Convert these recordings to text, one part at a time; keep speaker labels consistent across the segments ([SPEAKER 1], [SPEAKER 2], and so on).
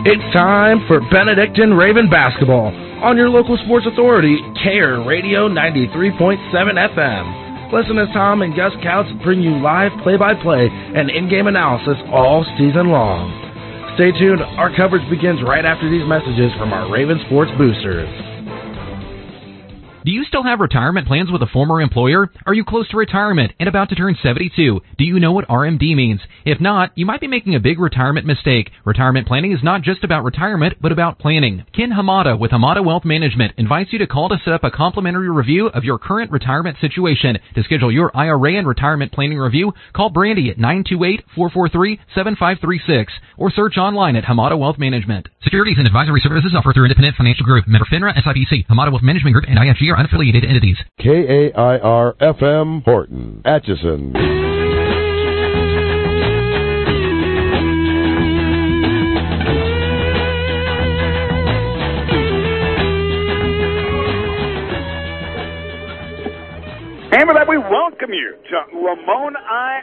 [SPEAKER 1] It's time for Benedictine Raven basketball on your local sports authority, CARE Radio 93.7 FM. Listen as Tom and Gus Couts bring you live play-by-play and in-game analysis all season long. Stay tuned. Our coverage begins right after these messages from our Raven Sports boosters.
[SPEAKER 2] Do you still have retirement plans with a former employer? Are you close to retirement and about to turn 72? Do you know what RMD means? If not, you might be making a big retirement mistake. Retirement planning is not just about retirement, but about planning. Ken Hamada with Hamada Wealth Management invites you to call to set up a complimentary review of your current retirement situation. To schedule your IRA and retirement planning review, call Brandy at 928-443-7536 or search online at Hamada Wealth Management. Securities and advisory services offered through Independent Financial Group, member FINRA, SIPC. Hamada Wealth Management Group and IFG are unaffiliated entities.
[SPEAKER 3] KAIR-FM Horton, Atchison.
[SPEAKER 4] And with that, we welcome you to Lamoni,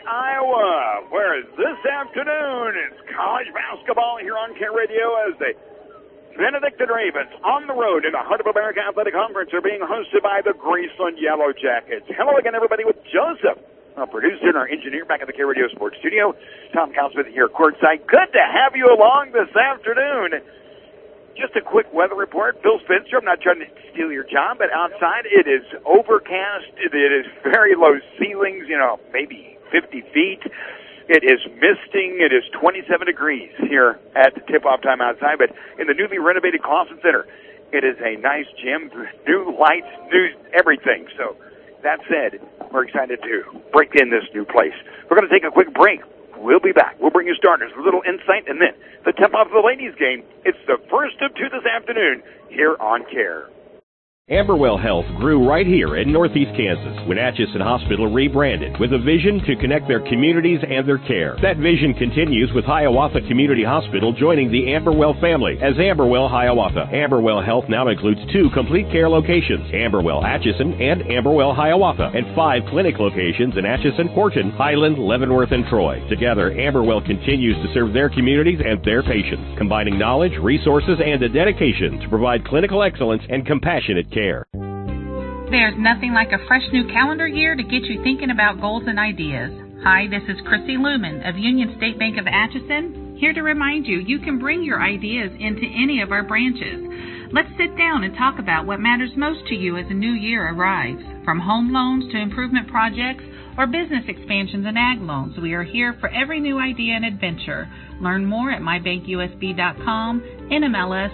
[SPEAKER 4] Iowa, where this afternoon it's college basketball here on CARE Radio as the Benedictine Ravens on the road in the Heart of America Athletic Conference are being hosted by the Graceland Yellow Jackets. Hello again, everybody, with Joseph, our producer and our engineer back at the CARE Radio Sports Studio. Tom Counsmith here courtside. Good to have you along this afternoon. Just a quick weather report. Phil Spencer, I'm not trying to steal your job, but outside it is overcast. It is very low ceilings, maybe 50 feet. It is misting. It is 27 degrees here at the tip-off time outside, but in the newly renovated Clausen Center, it is a nice gym, new lights, new everything. So that said, we're excited to break in this new place. We're going to take a quick break. We'll be back. We'll bring you starters, a little insight, and then the tip-off of the ladies' game. It's the first of two this afternoon here on CARE.
[SPEAKER 5] Amberwell Health grew right here in Northeast Kansas when Atchison Hospital rebranded with a vision to connect their communities and their care. That vision continues with Hiawatha Community Hospital joining the Amberwell family as Amberwell Hiawatha. Amberwell Health now includes 2 complete care locations, Amberwell Atchison and Amberwell Hiawatha, and 5 clinic locations in Atchison, Horton, Highland, Leavenworth, and Troy. Together, Amberwell continues to serve their communities and their patients, combining knowledge, resources, and a dedication to provide clinical excellence and compassionate care.
[SPEAKER 6] There's nothing like a fresh new calendar year to get you thinking about goals and ideas. Hi, this is Chrissy Lumen of Union State Bank of Atchison, here to remind you you can bring your ideas into any of our branches. Let's sit down and talk about what matters most to you as a new year arrives. From home loans to improvement projects or business expansions and ag loans, we are here for every new idea and adventure. Learn more at mybankusb.com, NMLS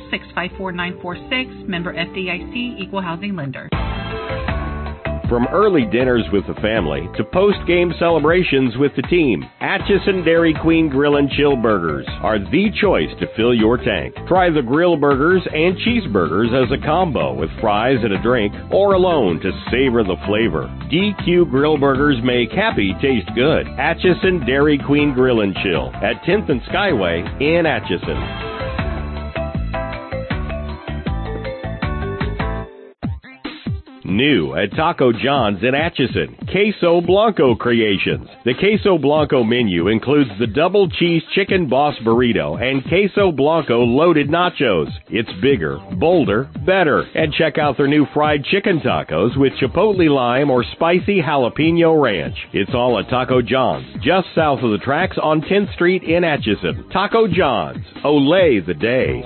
[SPEAKER 6] 654946, member FDIC, equal housing lender.
[SPEAKER 5] From early dinners with the family to post-game celebrations with the team, Atchison Dairy Queen Grill and Chill Burgers are the choice to fill your tank. Try the grill burgers and cheeseburgers as a combo with fries and a drink, or alone to savor the flavor. DQ Grill Burgers make happy taste good. Atchison Dairy Queen Grill and Chill at 10th and Skyway in Atchison. New at Taco John's in Atchison, Queso Blanco Creations. The Queso Blanco menu includes the double cheese chicken boss burrito and Queso Blanco loaded nachos. It's bigger, bolder, better. And check out their new fried chicken tacos with chipotle lime or spicy jalapeno ranch. It's all at Taco John's, just south of the tracks on 10th Street in Atchison. Taco John's, Olay the day.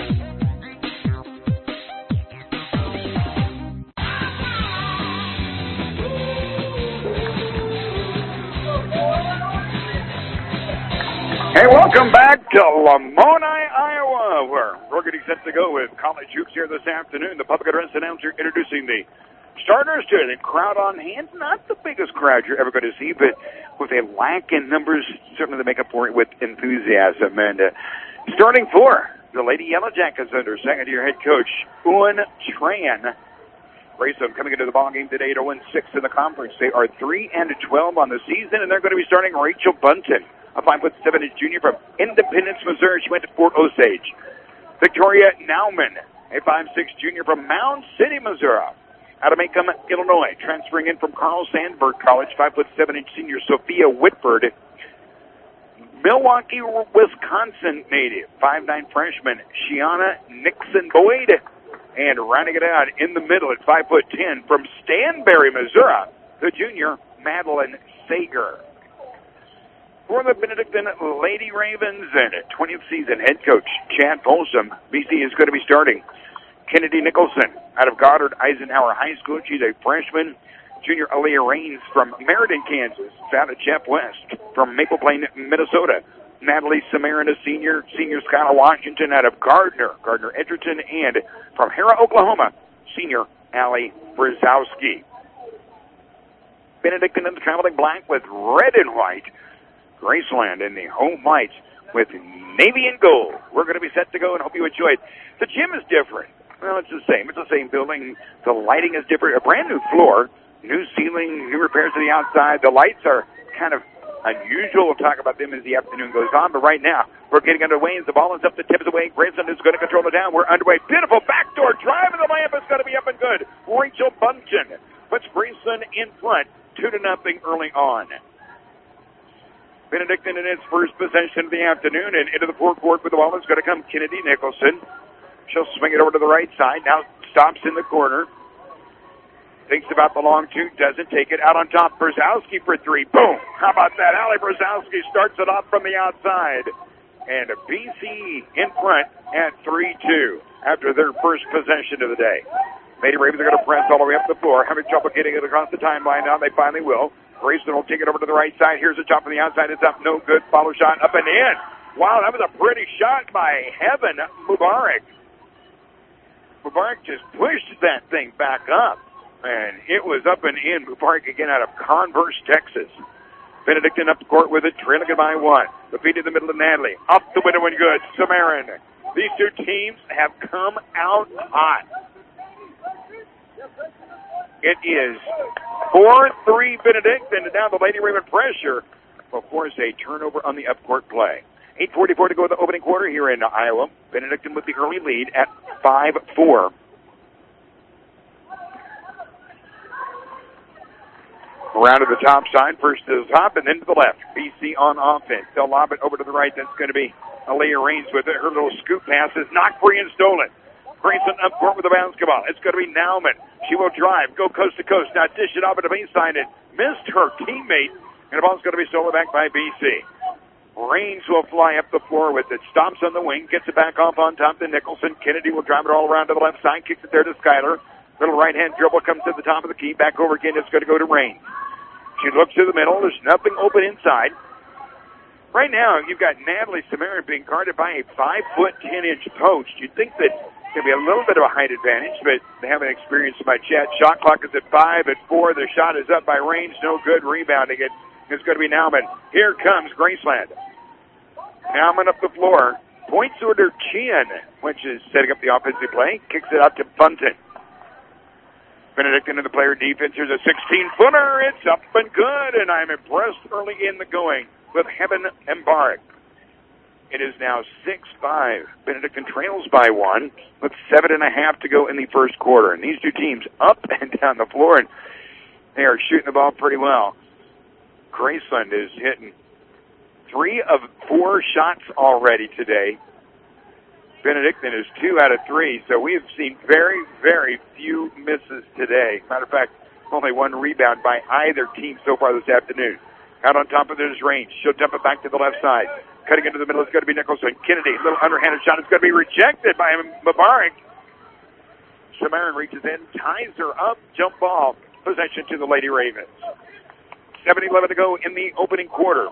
[SPEAKER 4] Hey, welcome back to Lamoni, Iowa, where we're getting set to go with college hoops here this afternoon. The public address announcer introducing the starters to the crowd on hand. Not the biggest crowd you're ever going to see, but with a lack in numbers, certainly to make up for it with enthusiasm. And starting for the Lady Yellow Jackets under second-year head coach Owen Tran. Grayson coming into the ballgame today to win 6 in the conference. They are 3-12 on the season, and they're going to be starting Rachel Bunton, a 5'7" junior from Independence, Missouri. She went to Fort Osage. Victoria Nauman, a 5'6" junior from Mound City, Missouri. Out of Macomb, Illinois, transferring in from Carl Sandburg College, 5'7" senior Sophia Whitford. Milwaukee, Wisconsin native, 5'9" freshman, Shiana Nixon-Boyd. And rounding it out in the middle at 5'10" from Stanberry, Missouri, the junior, Madeline Sager. For the Benedictine Lady Ravens and 20th season head coach Chad Folsom, BC is going to be starting Kennedy Nicholson out of Goddard Eisenhower High School. She's a freshman. Junior Aaliyah Raines from Meriden, Kansas. Out of Jeff West from Maple Plain, Minnesota. Natalie Samarin, a senior. Senior Skylar Washington out of Gardner Edgerton. And from Hera, Oklahoma, senior Allie Brzezowski. Benedictine in the traveling black with red and white. Graceland in the home white with navy and gold. We're going to be set to go and hope you enjoy it. The gym is different. Well, it's the same. It's the same building. The lighting is different. A brand new floor, new ceiling, new repairs to the outside. The lights are kind of unusual. We'll talk about them as the afternoon goes on. But right now, we're getting underway as the ball is up, the tip is away. Grayson is going to control it down. We're underway. Beautiful backdoor drive, and the layup is going to be up and good. Rachel Bunchen puts Grayson in front, 2-0 early on. Benedictine in its first possession of the afternoon, and into the forecourt with the ball is going to come Kennedy Nicholson. She'll swing it over to the right side. Now stops in the corner. Thinks about the long two, doesn't take it. Out on top, Brzezowski for three. Boom! How about that? Allie Brzezowski starts it off from the outside. And BC in front at 3-2 after their first possession of the day. Lady Ravens are going to press all the way up the floor, having trouble getting it across the timeline. Now they finally will. Grayson will take it over to the right side. Here's a chop on the outside. It's up. No good. Follow shot up and in. Wow, that was a pretty shot by Heaven Mubarak. Mubarak just pushed that thing back up. And it was up and in. Mubarak again out of Converse, Texas. Benedictine up the court with it, trailing it by one. The feed in the middle of Natalie. Up the window and good. Samarin. These two teams have come out hot. It is 4-3 Benedictine, and now the Lady Raven pressure will force a turnover on the upcourt play. 8:44 to go in the opening quarter here in Iowa. Benedictine with the early lead at 5-4. Around to the top side, first to the top and then to the left. BC on offense. They'll lob it over to the right. That's going to be Aaliyah Raines with it. Her little scoop pass is knocked free and stolen. Grayson up court with the basketball. It's going to be Nauman. She will drive, go coast to coast. Now dish it off at the baseline and missed her teammate. And the ball's going to be stolen back by BC. Raines will fly up the floor with it. Stops on the wing, gets it back off on top to Nicholson. Kennedy will drive it all around to the left side, kicks it there to Skyler. Little right-hand dribble comes to the top of the key. Back over again. It's going to go to Raines. She looks to the middle. There's nothing open inside. Right now, you've got Natalie Samarin being guarded by a 5'10" post. You'd think that there'd be a little bit of a height advantage, but they haven't experienced by Chet. Shot clock is at 5 at 4. The shot is up by Raines. No good. Rebounding it. It's going to be Nauman. Here comes Graceland. Nauman up the floor. Points to her chin, which is setting up the offensive play. Kicks it out to Bunton. Benedictine in the player defense. Here's a 16-footer. It's up and good, and I'm impressed early in the going with Heaven Mubarak. It is now 6-5. Benedictine trails by one with 7.5 to go in the first quarter. And these two teams up and down the floor, and they are shooting the ball pretty well. Graceland is hitting 3 of 4 shots already today. Benedictine is 2 out of 3, so we have seen very, very few misses today. Matter of fact, only 1 rebound by either team so far this afternoon. Out on top of this range. She'll dump it back to the left side. Cutting into the middle is going to be Nicholson. Kennedy, little underhanded shot. It's going to be rejected by Mubarak. Samarin reaches in, ties her up, jump ball. Possession to the Lady Ravens. 7:11 to go in the opening quarter.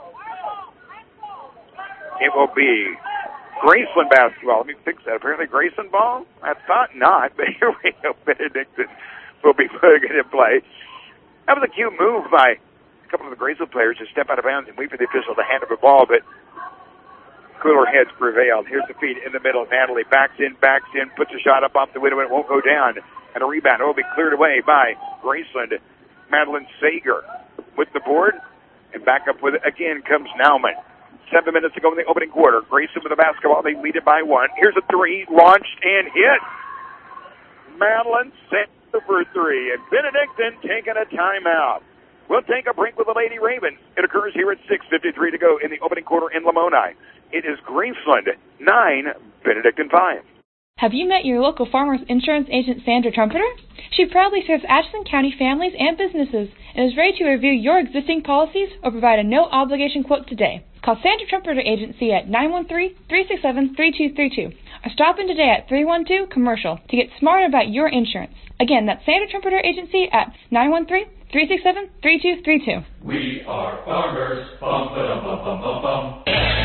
[SPEAKER 4] It will be Graceland basketball. Let me fix that. Apparently Grayson ball? I thought not, but here we go. Benedictine will be putting it in play. That was a cute move by a couple of the Graceland players to step out of bounds and wait for the official to hand up a ball, but cooler heads prevailed. Here's the feed in the middle. Natalie backs in, puts a shot up off the window, and it won't go down. And a rebound. It will be cleared away by Graceland. Madeline Sager with the board, and back up with it again comes Nauman. 7 minutes to go in the opening quarter. Grayson with the basketball. They lead it by 1. Here's a 3, launched and hit. Madeline Sager for 3, and Benedictine taking a timeout. We'll take a break with the Lady Ravens. It occurs here at 6:53 to go in the opening quarter in Lamoni. It is Graceland 9, Benedictine 5.
[SPEAKER 3] Have you met your local Farmers Insurance agent, Sandra Trumpeter? She proudly serves Atchison County families and businesses and is ready to review your existing policies or provide a no-obligation quote today. Call Sandra Trumpeter Agency at 913-367-3232 or stop in today at 312 Commercial to get smart about your insurance. Again, that's Sandra Trumpeter Agency at 913-367-3232.
[SPEAKER 7] We are farmers. Bum, ba-dum, bum, bum, bum, bum.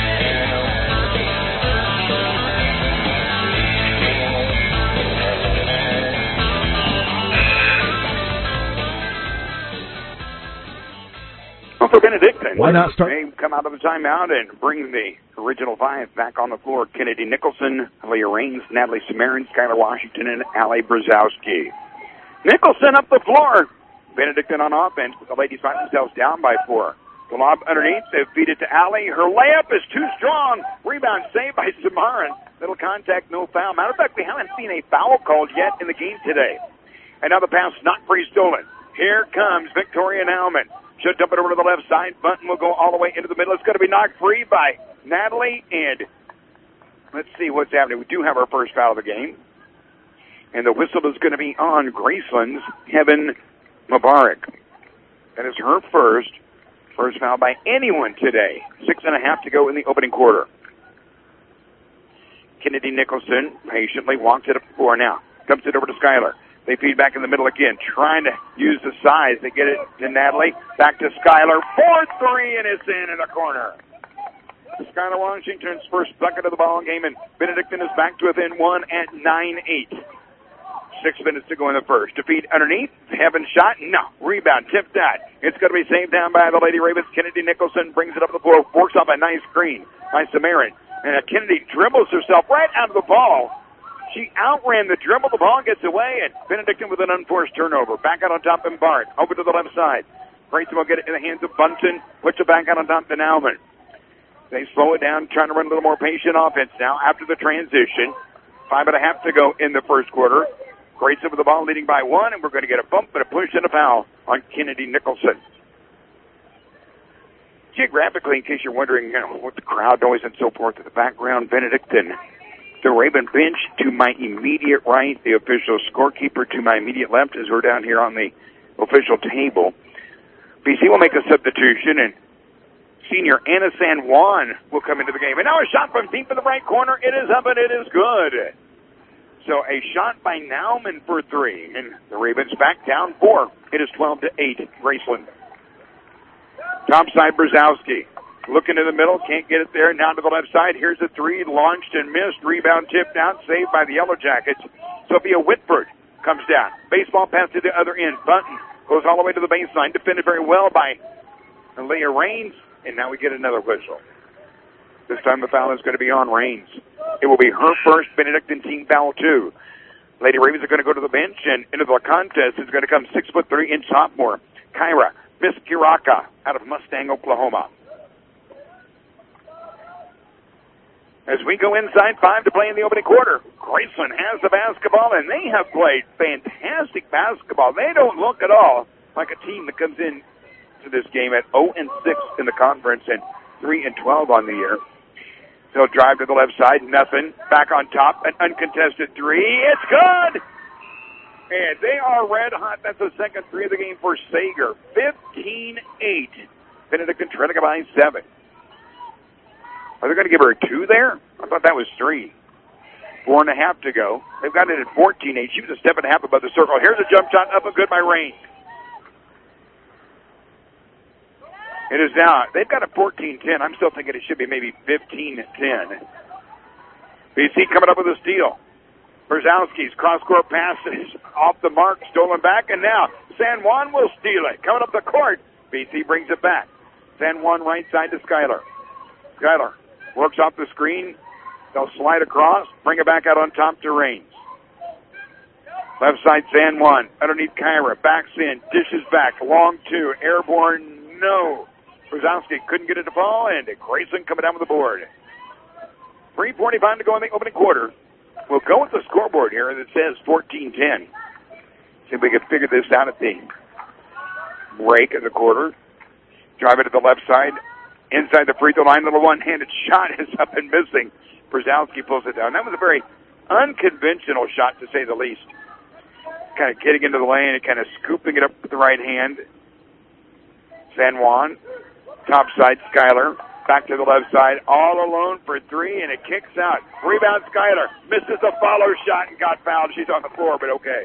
[SPEAKER 4] Well, for Benedictine,
[SPEAKER 1] why not start?
[SPEAKER 4] They come out of the timeout and bring the original 5 back on the floor. Kennedy Nicholson, Leah Raines, Natalie Samarin, Skylar Washington, and Allie Brzezowski. Nicholson up the floor. Benedictine on offense, but the ladies find themselves down by 4. The lob underneath, they feed it to Allie. Her layup is too strong. Rebound saved by Samarin. Little contact, no foul. Matter of fact, we haven't seen a foul called yet in the game today. And now the pass not free stolen. Here comes Victoria Nauman. She'll dump it over to the left side. Bunton will go all the way into the middle. It's going to be knocked free by Natalie. And let's see what's happening. We do have our first foul of the game. And the whistle is going to be on Graceland's Heaven Mubarak. That is her first foul by anyone today. 6.5 to go in the opening quarter. Kennedy Nicholson patiently walks it up the floor now. Dumps it over to Skylar. They feed back in the middle again, trying to use the size. They get it to Natalie. Back to Skylar. 4-3, and it's in the corner. Skylar Washington's first bucket of the ball game, and Benedictine is back to within 1 at 9-8. 6 minutes to go in the first. To feed underneath. Heaven shot. No. Rebound. Tipped that. It's going to be saved down by the Lady Ravens. Kennedy Nicholson brings it up the floor. Works off a nice screen by Samarin. And Kennedy dribbles herself right out of the ball. She outran the dribble. The ball gets away, and Benedictine with an unforced turnover. Back out on top and Bart. Over to the left side. Grayson will get it in the hands of Bunton. Puts it back out on top to Nauman. They slow it down, trying to run a little more patient offense now after the transition. 5.5 to go in the first quarter. Grayson with the ball leading by 1, and we're going to get a bump and a push and a foul on Kennedy Nicholson. Geographically, in case you're wondering, what the crowd noise and so forth in the background, Benedictine. The Raven bench to my immediate right, the official scorekeeper to my immediate left as we're down here on the official table. BC will make a substitution, and senior Anna San Juan will come into the game. And now a shot from deep in the right corner. It is up, and it is good. So a shot by Nauman for 3, and the Ravens back down 4. It is 12-8, Graceland. Topside Brzezowski. Looking in the middle, can't get it there. Now to the left side. Here's a 3, launched and missed. Rebound tipped out, saved by the Yellow Jackets. Sophia Whitford comes down. Baseball pass to the other end. Bunton goes all the way to the baseline. Defended very well by Leah Raines. And now we get another whistle. This time the foul is going to be on Raines. It will be her first Benedictine team foul, too. Lady Ravens are going to go to the bench, and into the contest is going to come 6'3" sophomore Kyra Miskiraka out of Mustang, Oklahoma. As we go inside 5 to play in the opening quarter, Graceland has the basketball, and they have played fantastic basketball. They don't look at all like a team that comes in to this game at 0-6 in the conference and 3-12 on the year. They'll drive to the left side, nothing. Back on top, an uncontested 3. It's good! And they are red hot. That's the second 3 of the game for Sager. 15-8. Benedictine trailing by 7. Are they going to give her a 2 there? I thought that was 3. 4.5 to go. They've got it at 14-8. She was a step and a half above the circle. Here's a jump shot up and good by Raines. It is now, they've got a 14-10. I'm still thinking it should be maybe 15-10. BC coming up with a steal. Brzezowski's cross-court pass is off the mark, stolen back, and now San Juan will steal it. Coming up the court, BC brings it back. San Juan right side to Skylar. Skylar works off the screen. They'll slide across, bring it back out on top to Raines. Left side San Juan, underneath Kyra, backs in, dishes back, long 2, airborne, no. Brzezowski couldn't get it to fall, and Grayson coming down with the board. 3:45 to go in the opening quarter. We'll go with the scoreboard here that says 14-10. See if we can figure this out at the break in the quarter. Drive it to the left side. Inside the free throw line, little one-handed shot is up and missing. Brzezowski pulls it down. That was a very unconventional shot, to say the least. Kind of getting into the lane and kind of scooping it up with the right hand. San Juan, top side, Schuyler. Back to the left side, all alone for three, and it kicks out. Rebound, Schuyler. Misses a follow shot and got fouled. She's on the floor, but okay.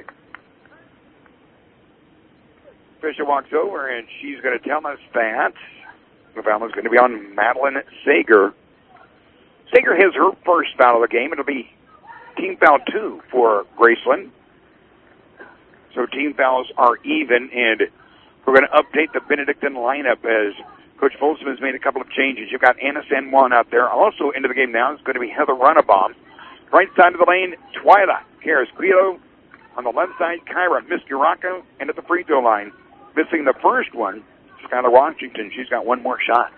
[SPEAKER 4] Fisher walks over, and she's going to tell us that the foul is going to be on Madeline Sager. Sager has her first foul of the game. It'll be team foul 2 for Graceland. So team fouls are even, and we're going to update the Benedictine lineup as Coach Folsom has made a couple of changes. You've got Anna San Juan out there. Also into the game now is going to be Heather Runabaum. Right side of the lane, Twyla Carrasquillo. On the left side, Kyra Miskiraka. And at the free throw line, missing the first one, Skylar Washington. She's got one more shot.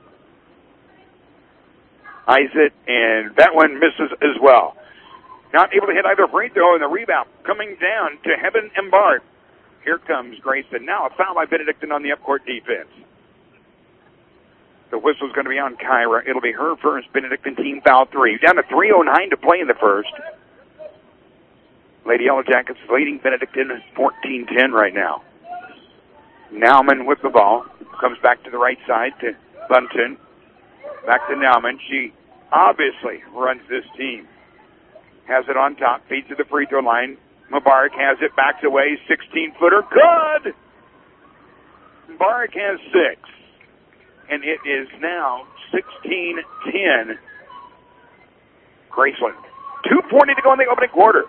[SPEAKER 4] Eyes it, and that one misses as well. Not able to hit either free throw, and the rebound coming down to Heaven Embark. Here comes Grayson. Now a foul by Benedictine on the upcourt defense. The whistle's going to be on Kyra. It'll be her first. Benedictine team foul 3. Down to 3:09 to play in the first. Lady Yellow Jackets leading Benedictine 14-10 right now. Nauman with the ball. Comes back to the right side to Bunton. Back to Nauman. She obviously runs this team. Has it on top. Feeds to the free throw line. Mubarak has it. Backs away. 16-footer. Good! Mubarak has 6. And it is now 16-10. Graceland. 2:40 to go in the opening quarter.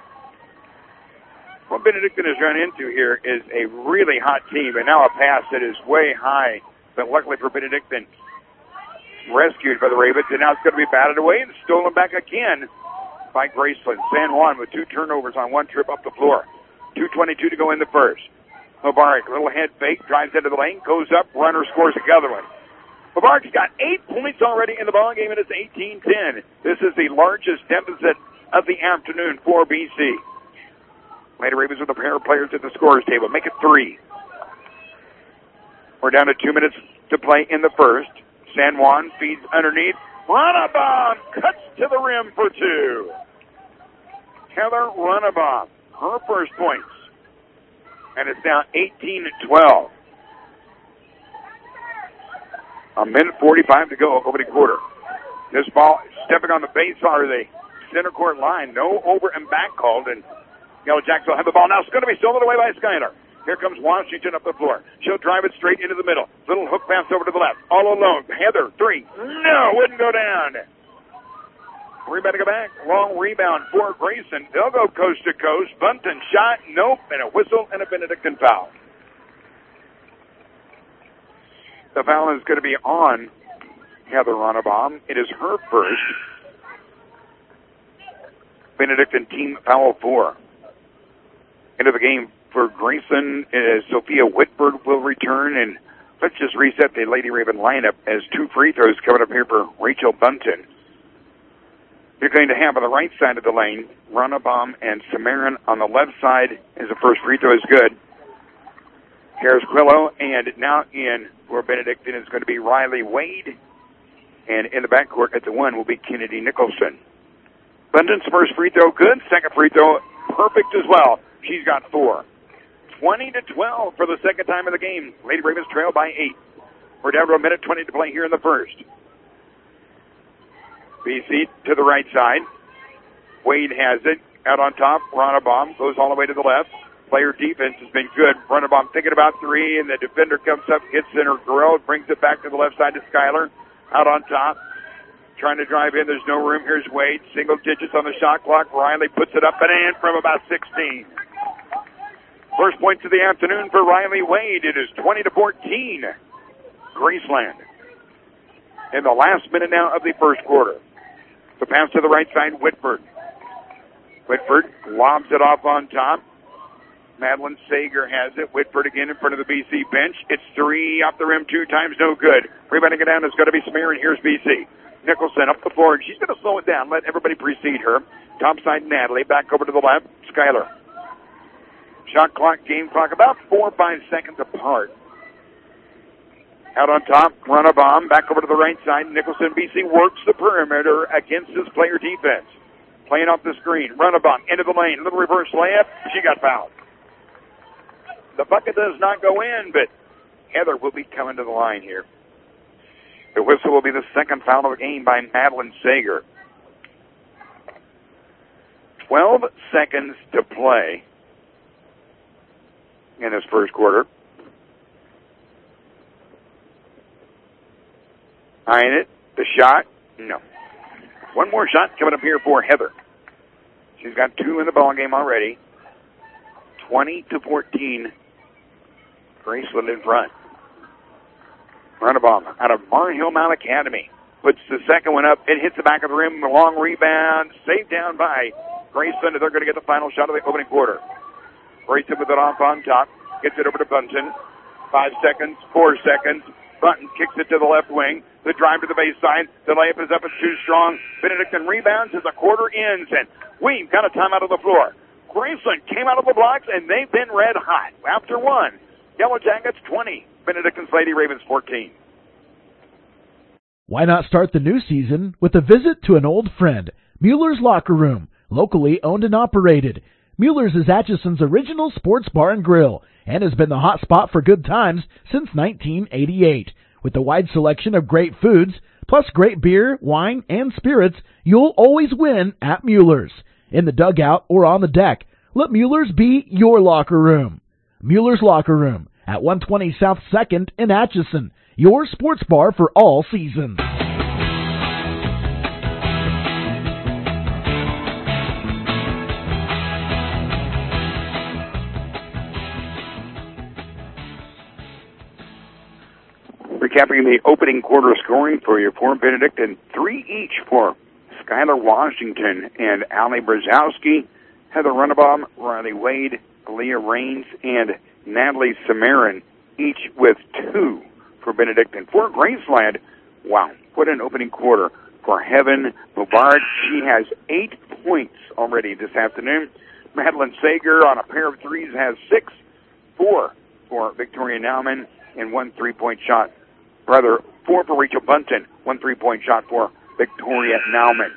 [SPEAKER 4] What Benedictine has run into here is a really hot team, and now a pass that is way high. But luckily for Benedictine, rescued by the Ravens, and now it's going to be batted away and stolen back again by Graceland. San Juan with 2 turnovers on one trip up the floor. 2:22 to go in the first. Mubarak, little head fake, drives into the lane, goes up, runner scores another one. Mubarak's got 8 points already in the ballgame, and it's 18-10. This is the largest deficit of the afternoon for BC. Lady Ravens with a pair of players at the scorer's table. Make it 3. We're down to 2 minutes to play in the first. San Juan feeds underneath. Runabaum cuts to the rim for 2. Heather Runabaum, her first points. And it's now 18-12. A minute 45 to go, opening quarter. This ball stepping on the base or the center court line. No over and back called, and Yellow Jacks will have the ball now. It's going to be stolen away by Schuyler. Here comes Washington up the floor. She'll drive it straight into the middle. Little hook pass over to the left. All alone. Heather, 3. No, wouldn't go down. Rebound to go back. Long rebound for Grayson. They'll go coast to coast. Bunton shot. Nope. And a whistle and a Benedictine foul. The foul is going to be on Heather Runabaum. It is her first. Benedictine team foul 4. Into the game for Grayson, Sophia Whitford will return, and let's just reset the Lady Raven lineup as 2 free throws coming up here for Rachel Bunton. You're going to have on the right side of the lane, Runabaum and Samarin. On the left side, as the first free throw is good, Carrasquillo, and now in where Benedictine is going to be Riley Wade, and in the backcourt at the 1 will be Kennedy Nicholson. Bunton's first free throw good, second free throw perfect as well. She's got 4. 20-12 for the second time of the game. Lady Ravens trail by 8. We're down to a minute 20 to play here in the first. BC to the right side. Wade has it. Out on top, Runabaum goes all the way to the left. Player defense has been good. Runabaum thinking about 3, and the defender comes up, hits in her grill, brings it back to the left side to Schuyler. Out on top, trying to drive in. There's no room. Here's Wade. Single digits on the shot clock. Riley puts it up and in from about 16. First points of the afternoon for Riley Wade. It is 20-14. Graceland. In the last minute now of the first quarter. The pass to the right side, Whitford. Whitford lobs it off on top. Madeline Sager has it. Whitford again in front of the BC bench. It's 3 off the rim 2 times, no good. Rebounding it down is going to be Samarin. Here's BC. Nicholson up the floor, and she's going to slow it down. Let everybody precede her. Top side, Natalie. Back over to the left. Schuyler. Shot clock, game clock, about 4 or 5 seconds apart. Out on top, run a bomb, back over to the right side. Nicholson, BC works the perimeter against his player defense. Playing off the screen, run a bomb, into the lane, little reverse layup. She got fouled. The bucket does not go in, but Heather will be coming to the line here. The whistle will be the second foul of the game by Madeline Sager. 12 seconds to play in this first quarter. Eyeing it. The shot? No. One more shot coming up here for Heather. She's got 2 in the ball game already. 20-14. Graceland in front. Runabaum out of Mar Hill Mount Academy. Puts the second one up. It hits the back of the rim. A long rebound. Saved down by Graceland. They're going to get the final shot of the opening quarter. Graceland with it off on top. Gets it over to Bunton. 5 seconds. 4 seconds. Bunton kicks it to the left wing. The drive to the baseline. The layup is up. It's too strong. Benedictine rebounds as the quarter ends. And we've got a timeout on the floor. Graceland came out of the blocks, and they've been red hot. After one, Yellow Jackets 20. Benedictine's Lady Ravens 14.
[SPEAKER 8] Why not start the new season with a visit to an old friend, Mueller's Locker Room, locally owned and operated. Mueller's is Atchison's original sports bar and grill and has been the hot spot for good times since 1988. With a wide selection of great foods, plus great beer, wine, and spirits, you'll always win at Mueller's. In the dugout or on the deck, let Mueller's be your locker room. Mueller's Locker Room at 120 South 2nd in Atchison, your sports bar for all seasons.
[SPEAKER 4] Recapping the opening quarter scoring for you for Benedictine, 3 each for Skylar Washington and Allie Brzezowski, Heather Runabaum, Riley Wade, Leah Raines, and Natalie Samarin, each with 2 for Benedictine. For Graceland, wow, what an opening quarter for Heaven Mubarak. She has 8 points already this afternoon. Madeline Sager on a pair of threes has 6, 4 for Victoria Nauman, and 1 3-point shot. 4 for Rachel Bunton, 1 3-point shot for Victoria Nauman.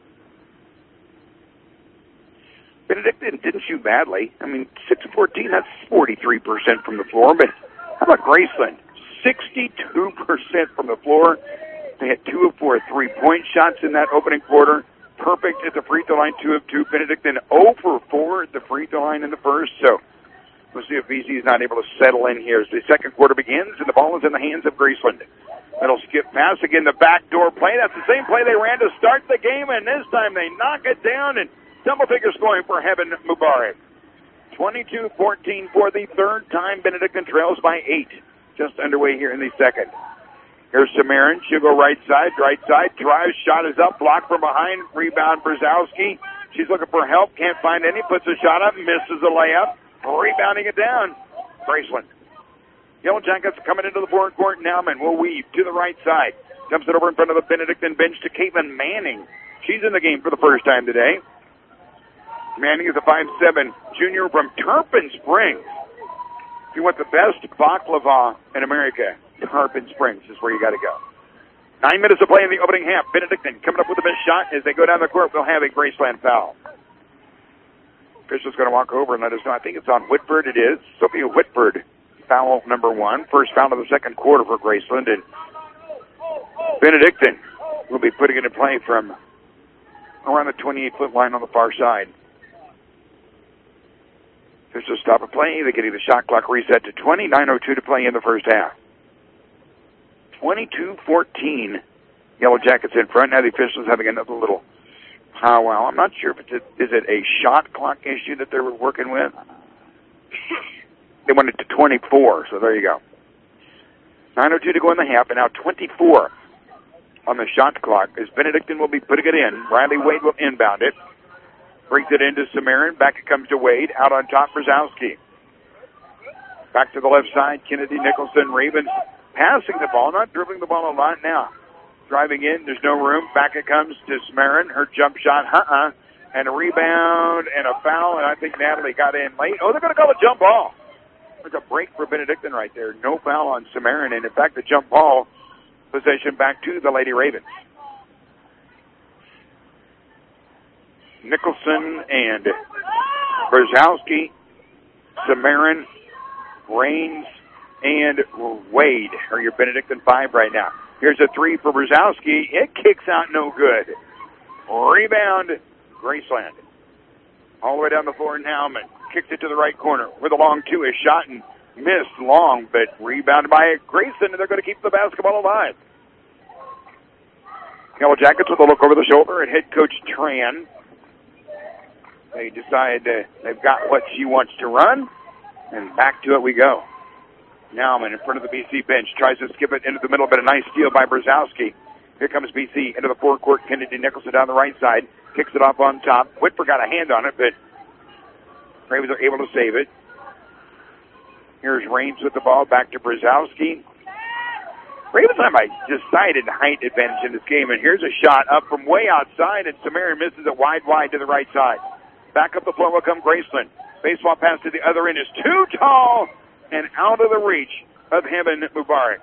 [SPEAKER 4] Benedictine didn't shoot badly. I mean, 6 of 14, that's 43% from the floor. But how about Graceland? 62% from the floor. They had 2 of 4 3-point shots in that opening quarter. Perfect at the free throw line, 2 of 2. Benedictine 0 for 4 at the free throw line in the first. So we'll see if BC is not able to settle in here as the second quarter begins, and the ball is in the hands of Graceland. It'll skip pass again, the backdoor play. That's the same play they ran to start the game, and this time they knock it down, and double-figure scoring for Heaven Mubarak. 22-14 for the third time. Benedictine trails by 8. Just underway here in the second. Here's Samarin. She'll go right side, drives, shot is up, blocked from behind, rebound Brzezowski. She's looking for help, can't find any, puts a shot up, misses a layup, rebounding it down. Graceland. Yellow Jackets coming into the forward court. Nauman will weave to the right side. Dumps it over in front of the Benedictine bench to Caitlin Manning. She's in the game for the first time today. Manning is a 5'7" junior from Tarpon Springs. If you want the best baklava in America, Tarpon Springs is where you got to go. 9 minutes to play in the opening half. Benedictine coming up with the best shot. As they go down the court, they'll have a Graceland foul. Official's going to walk over and let us know. I think it's on Whitford. It is. Sophia Whitford, foul number 1. First foul of the second quarter for Graceland. And Benedictine will be putting it in play from around the 28-foot line on the far side. Officials stop a play. They're getting the shot clock reset to 20. 9:02 to play in the first half. 22-14. Yellow Jackets in front. Now the officials having another little powwow. I'm not sure if is it a shot clock issue that they were working with. They went it to 24, so there you go. 9:02 to go in the half, and now 24 on the shot clock as Benedictine will be putting it in. Riley Wade will inbound it. Brings it into Samarin. Back it comes to Wade. Out on top, Brzezowski. Back to the left side, Kennedy Nicholson. Ravens passing the ball, not dribbling the ball a lot now. Driving in, there's no room. Back it comes to Samarin. Her jump shot, and a rebound and a foul, and I think Natalie got in late. Oh, they're going to call a jump ball. There's a break for Benedictine right there. No foul on Cimarron, and in fact, the jump ball possession back to the Lady Ravens. Nicholson and Brzezowski, Cimarron, Raines, and Wade are your Benedictine 5 right now. Here's a three for Brzezowski. It kicks out no good. Rebound, Graceland. All the way down the floor, Nauman kicks it to the right corner with a long two. A shot and missed long, but rebounded by Grayson, and they're going to keep the basketball alive. Yellow Jackets with a look over the shoulder at head coach Tran. They decide they've got what she wants to run, and back to it we go. Nauman in front of the BC bench tries to skip it into the middle, but a nice steal by Brzezowski. Here comes BC into the forecourt. Kennedy Nicholson down the right side. Kicks it off on top. Whitford got a hand on it, but Ravens are able to save it. Here's Raines with the ball. Back to Brzezowski. Ravens have a decided height advantage in this game, and here's a shot up from way outside, and Cimarron misses it wide to the right side. Back up the floor will come Graceland. Baseball pass to the other end is too tall and out of the reach of Heaven Mubarak.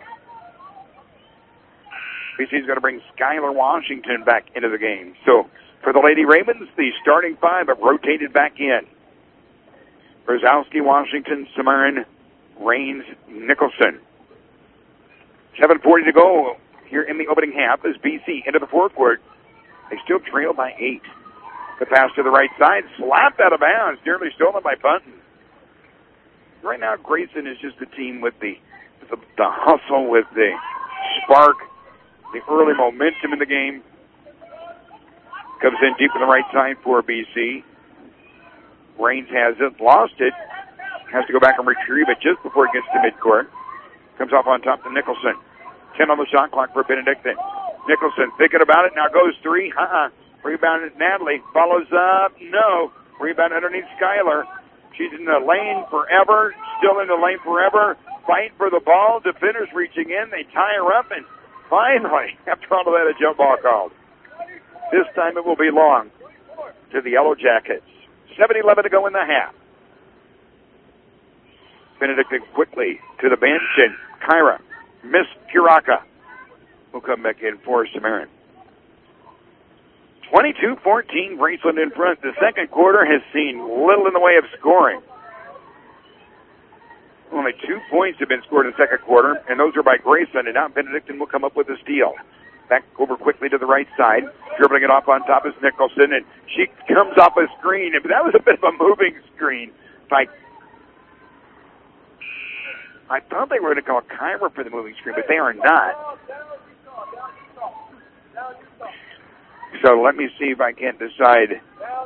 [SPEAKER 4] BC's going to bring Skylar Washington back into the game. So for the Lady Ravens, the starting 5 have rotated back in. Brzezowski, Washington, Cimarron, Raines, Nicholson. 7:40 to go here in the opening half as BC into the forecourt. They still trail by 8. The pass to the right side, slapped out of bounds, nearly stolen by Bunton. Right now, Grayson is just the team with the hustle, with the spark, the early momentum in the game. Comes in deep on the right side for BC. Raines has it, lost it. Has to go back and retrieve it just before it gets to midcourt. Comes off on top to Nicholson. 10 on the shot clock for Benedictine. Nicholson thinking about it, now goes 3. Rebounded Natalie. Follows up, no. Rebound underneath Skylar. She's in the lane forever, still in the lane forever. Fight for the ball. Defenders reaching in. They tie her up, and finally, after all of that, a jump ball called. This time it will be long to the Yellow Jackets. 7:11 to go in the half. Benedictine quickly to the bench, and Kyra, Miss Kiraka, will come back in for Cimarron. 22-14, Graceland in front. The second quarter has seen little in the way of scoring. Only 2 points have been scored in the second quarter, and those are by Graceland, and now Benedictine will come up with a steal. Back over quickly to the right side. Dribbling it off on top is Nicholson, and she comes off a screen. But that was a bit of a moving screen. I thought they were going to call Kyra for the moving screen, but they are not. So let me see if I can decide.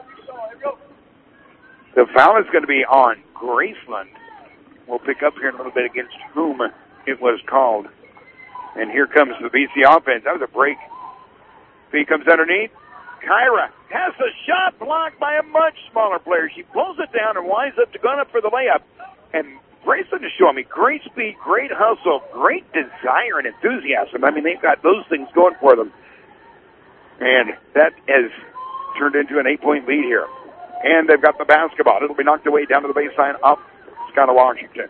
[SPEAKER 4] The foul is going to be on Graceland. We'll pick up here in a little bit against whom it was called. And here comes the BC offense. That was a break. B comes underneath. Kyra has the shot blocked by a much smaller player. She pulls it down and winds up to gun up for the layup. And Graceland is showing me great speed, great hustle, great desire and enthusiasm. I mean, they've got those things going for them. And that has turned into an 8-point lead here. And they've got the basketball. It'll be knocked away down to the baseline up Skylar Washington.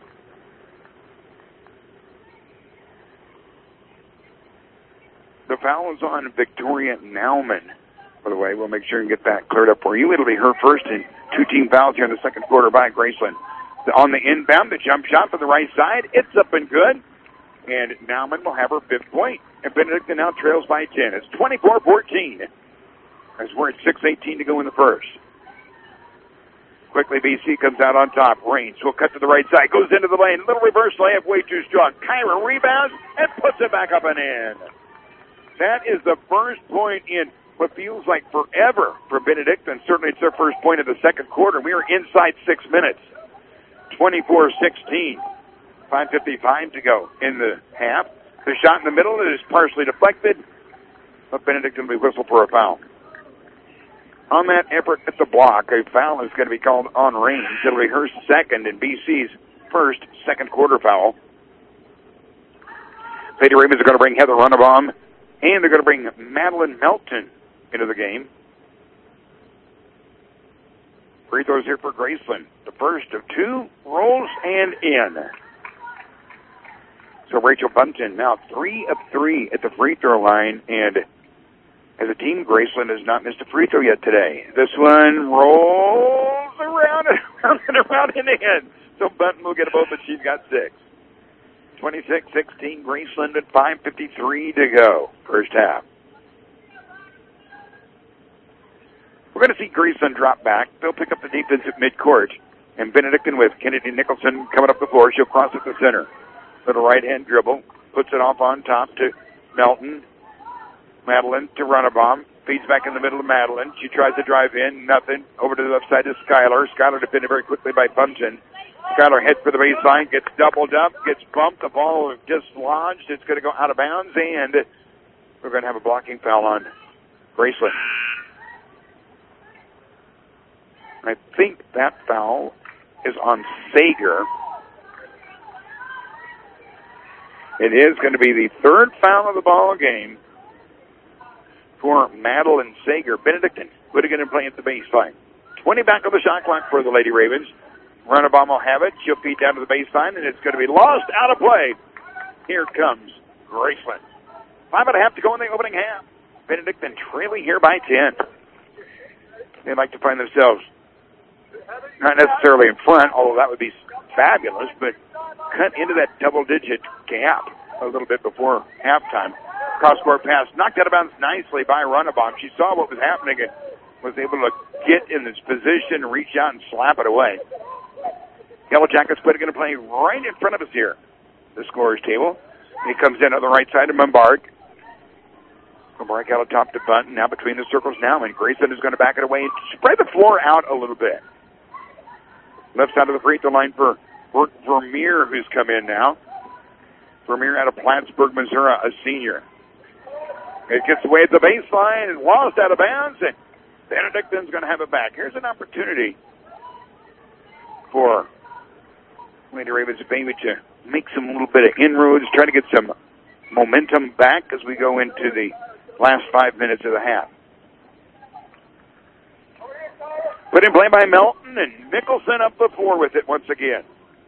[SPEAKER 4] The foul is on Victoria Nauman. By the way, we'll make sure and get that cleared up for you. It'll be her first in 2 team fouls here in the second quarter by Graceland. On the inbound, the jump shot for the right side. It's up and good. And Nauman will have her 5th point. And Benedictine now trails by 10. It's 24-14. As we're at 6:18 to go in the first. Quickly, BC comes out on top. Raines will cut to the right side. Goes into the lane. Little reverse layup, way too strong. Kyra rebounds and puts it back up and in. That is the first point in what feels like forever for Benedictine. Certainly it's their first point of the second quarter. We are inside 6 minutes. 24-16. 5:55 to go in the half. The shot in the middle is partially deflected, but Benedictine will be whistled for a foul. On that effort at the block, a foul is going to be called on Raines. It'll be her second and BC's first second quarter foul. Lady Ravens are going to bring Heather Runnebaum, and they're going to bring Madeline Melton into the game. Free throws here for Graceland. The first of two rolls and in. So Rachel Bunton now 3 of 3 at the free throw line, and as a team, Graceland has not missed a free throw yet today. This one rolls around and around and in. So Bunton will get a vote, but she's got 6. 26-16, Graceland at 5:53 to go, first half. We're going to see Graceland drop back. They'll pick up the defense at midcourt. And Benedictine with Kennedy Nicholson coming up the floor. She'll cross at the center. Little right-hand dribble. Puts it off on top to Melton. Madeline to Runabaum. Feeds back in the middle of Madeline. She tries to drive in. Nothing. Over to the left side to Skylar. Skylar defended very quickly by Bunton. Skylar heads for the baseline. Gets doubled up. Gets bumped. The ball dislodged. It's going to go out of bounds. And we're going to have a blocking foul on Graceland. I think that foul is on Sager. It is going to be the third foul of the ball game for Madeline Sager. Benedictine putting it in play at the baseline. 20 back on the shot clock for the Lady Ravens. Runabaum will have it. She'll feed down to the baseline, and it's going to be lost out of play. Here comes Graceland. 5.5 to go in the opening half. Benedictine trailing here by 10. They'd like to find themselves not necessarily in front, although that would be fabulous, but cut into that double-digit gap a little bit before halftime. Cross-court pass knocked out of bounds nicely by Runabaum. She saw what was happening and was able to get in this position, reach out, and slap it away. Yellow Jackets putting it in play right in front of us here. The scorer's table. He comes in on the right side of Membark. Membark out of top to Bunton. Now between the circles now, and Grayson is going to back it away and spread the floor out a little bit. Left side of the free throw line for Vermeer, who's come in now. Vermeer out of Plattsburgh, Missouri, a senior. It gets away at the baseline and lost out of bounds, and Benedictine's going to have it back. Here's an opportunity for Lady Ravens maybe to make some little bit of inroads, try to get some momentum back as we go into the last 5 minutes of the half. Put in play by Melton, and Nicholson up the floor with it once again.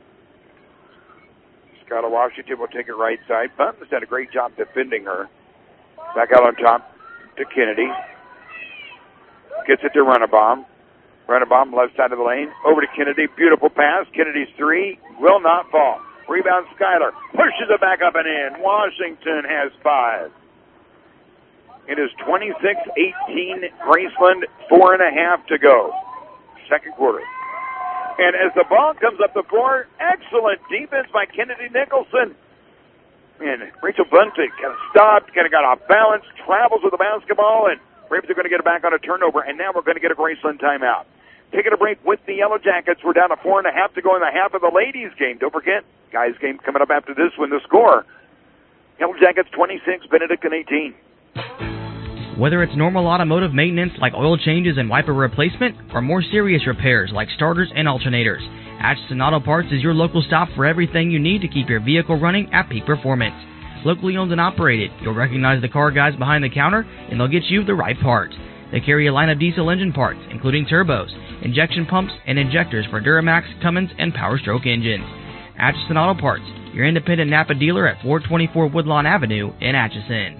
[SPEAKER 4] Skylar Washington will take it right side. Bunton's done a great job defending her. Back out on top to Kennedy. Gets it to Runabaum. Runabaum left side of the lane. Over to Kennedy. Beautiful pass. Kennedy's three will not fall. Rebound Skylar. Pushes it back up and in. Washington has 5. It is 26-18 Graceland. 4.5 to go. Second quarter. And as the ball comes up the floor, excellent defense by Kennedy Nicholson. And Rachel Bunton kind of stopped, kind of got off balance, travels with the basketball, and Ravens are going to get it back on a turnover. And now we're going to get a Graceland timeout. Taking a break with the Yellow Jackets. We're down to 4.5 to go in the half of the ladies' game. Don't forget, guys' game coming up after this one. The score: Yellow Jackets 26, Benedictine 18.
[SPEAKER 9] Whether it's normal automotive maintenance like oil changes and wiper replacement, or more serious repairs like starters and alternators, Atchison Auto Parts is your local stop for everything you need to keep your vehicle running at peak performance. Locally owned and operated, you'll recognize the car guys behind the counter, and they'll get you the right parts. They carry a line of diesel engine parts, including turbos, injection pumps, and injectors for Duramax, Cummins, and Power Stroke engines. Atchison Auto Parts, your independent Napa dealer at 424 Woodlawn Avenue in Atchison.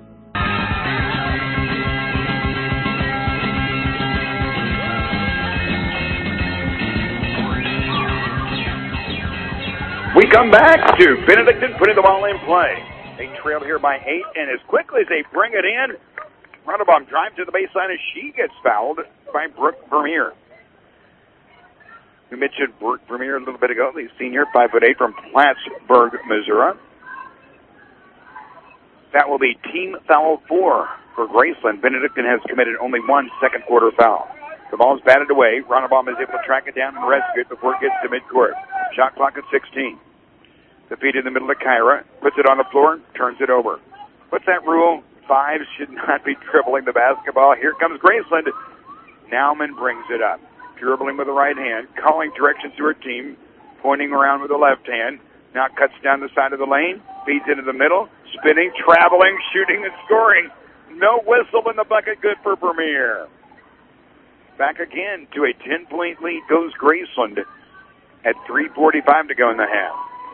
[SPEAKER 4] We come back to Benedictine putting the ball in play. They trail here by 8, and as quickly as they bring it in, Runabaum drives to the baseline as she gets fouled by Brooke Vermeer. We mentioned Brooke Vermeer a little bit ago, the senior, 5'8" from Plattsburgh, Missouri. That will be team foul 4 for Graceland. Benedictine has committed only 1 second quarter foul. The ball is batted away. Runabaum is able to track it down and rescue it before it gets to midcourt. Shot clock at 16. The feed in the middle of Kyra. Puts it on the floor. Turns it over. What's that rule? 5 should not be dribbling the basketball. Here comes Graceland. Nauman brings it up. Dribbling with the right hand. Calling directions to her team. Pointing around with the left hand. Now cuts down the side of the lane. Feeds into the middle. Spinning, traveling, shooting, and scoring. No whistle in the bucket. Good for Vermeer. Back again to a 10-point lead goes Graceland at 3:45 to go in the half.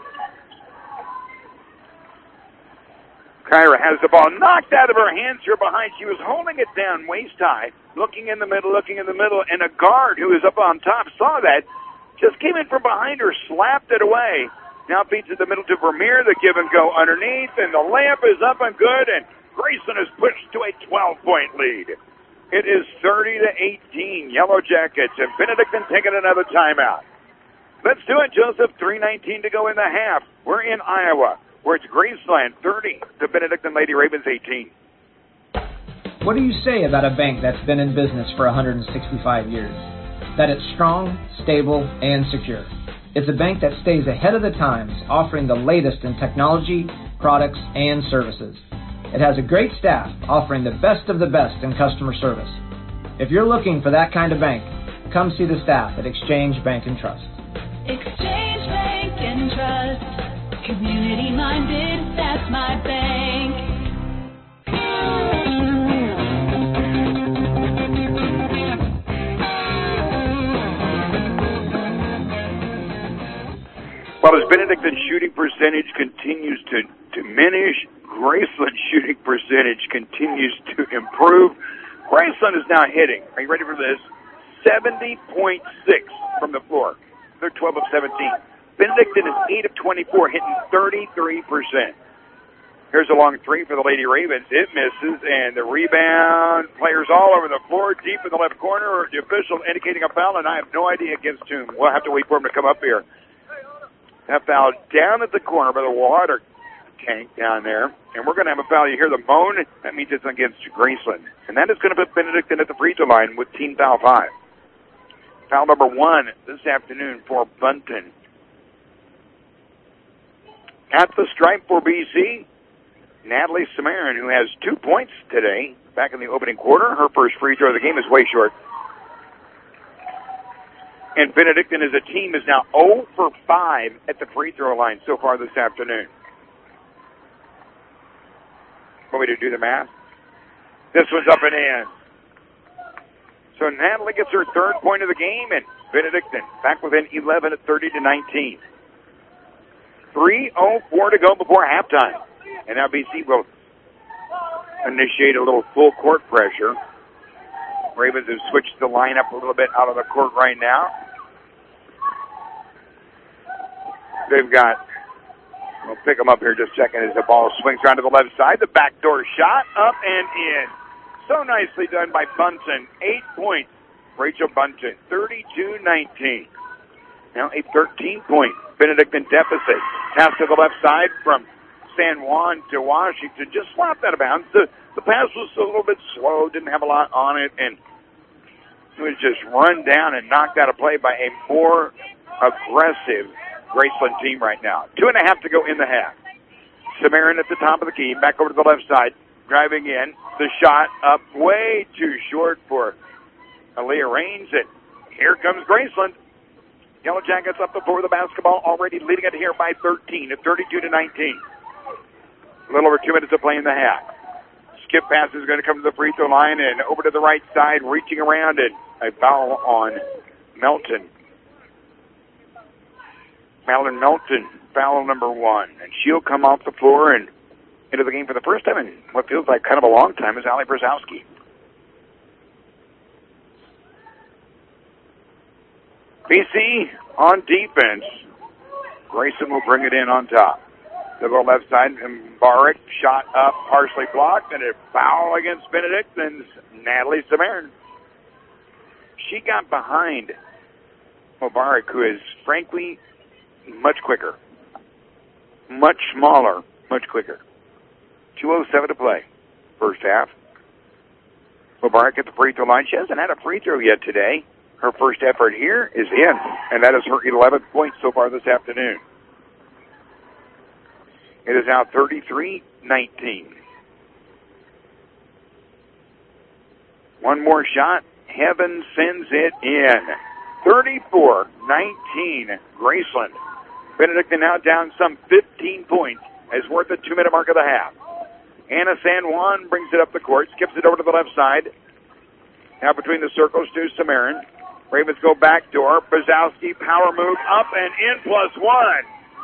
[SPEAKER 4] Kyra has the ball knocked out of her hands here behind. She was holding it down waist high, looking in the middle, and a guard who was up on top saw that, just came in from behind her, slapped it away. Now feeds it the middle to Vermeer, the give and go underneath, and the layup is up and good, and Grayson is pushed to a 12-point lead. It is 30-18, Yellow Jackets, and Benedictine taking another timeout. Let's do it, Joseph. 3:19 to go in the half. We're in Iowa, where it's Graceland 30 to Benedictine Lady Ravens 18.
[SPEAKER 10] What do you say about a bank that's been in business for 165 years? That it's strong, stable, and secure. It's a bank that stays ahead of the times, offering the latest in technology, products, and services. It has a great staff offering the best of the best in customer service. If you're looking for that kind of bank, come see the staff at Exchange Bank & Trust.
[SPEAKER 11] Exchange Bank & Trust. Community-minded, that's my bank.
[SPEAKER 4] Well, as Benedictine's shooting percentage continues to diminish, Graceland's shooting percentage continues to improve. Graceland is now hitting, are you ready for this, 70.6 from the floor. They're 12 of 17. Benedictine is 8 of 24, hitting 33%. Here's a long three for the Lady Ravens. It misses, and the rebound, players all over the floor, deep in the left corner. The official indicating a foul, and I have no idea against whom. We'll have to wait for him to come up here. That foul down at the corner by the water tank down there. And we're going to have a foul. You hear the moan. That means it's against Graceland. And that is going to put Benedictine at the free throw line with team foul 5. Foul number 1 this afternoon for Bunton. At the stripe for BC, Natalie Samarin, who has 2 points today, back in the opening quarter. Her first free throw of the game is way short. And Benedictine as a team is now 0 for 5 at the free throw line so far this afternoon. Want me to do the math? This one's up and in. So Natalie gets her third point of the game, and Benedictine back within 11 at 30-19. 3:04 to go before halftime. And now BC will initiate a little full court pressure. Ravens have switched the lineup a little bit out of the court right now. They've got, we'll pick them up here just a second as the ball swings around to the left side. The backdoor shot, up and in. So nicely done by Bunton. 8 points. Rachel Bunton, 32-19. Now a 13-point Benedictine deficit. Pass to the left side from San Juan to Washington. Just slapped out of bounds. The pass was a little bit slow, didn't have a lot on it, and it was just run down and knocked out of play by a more aggressive Graceland team right now. 2.5 to go in the half. Samarin at the top of the key, back over to the left side, driving in. The shot up way too short for Aaliyah Raines, and here comes Graceland. Yellow Jackets up before the basketball, already leading it here by 13 at 32-19. A little over 2 minutes to play in the half. Skip pass is going to come to the free throw line and over to the right side, reaching around, and a foul on Melton. Malin Melton, foul number 1. And she'll come off the floor and into the game for the first time in what feels like kind of a long time is Allie Brzezowski. BC on defense. Grayson will bring it in on top. To the left side, Mbarek, shot up, partially blocked, and a foul against Benedictine's Natalie Samarin. She got behind Mbarek, who is frankly much quicker. Much smaller, much quicker. 2:07 to play. First half. Mbarek at the free throw line. She hasn't had a free throw yet today. Her first effort here is in, and that is her 11th point so far this afternoon. It is now 33-19. One more shot. Heaven sends it in. 34-19, Graceland. Benedictine now down some 15 points as we're at the 2-minute mark of the half. Anna San Juan brings it up the court, skips it over to the left side. Now between the circles to Samarin. Ravens go back door. Brzezowski, power move up and in +1.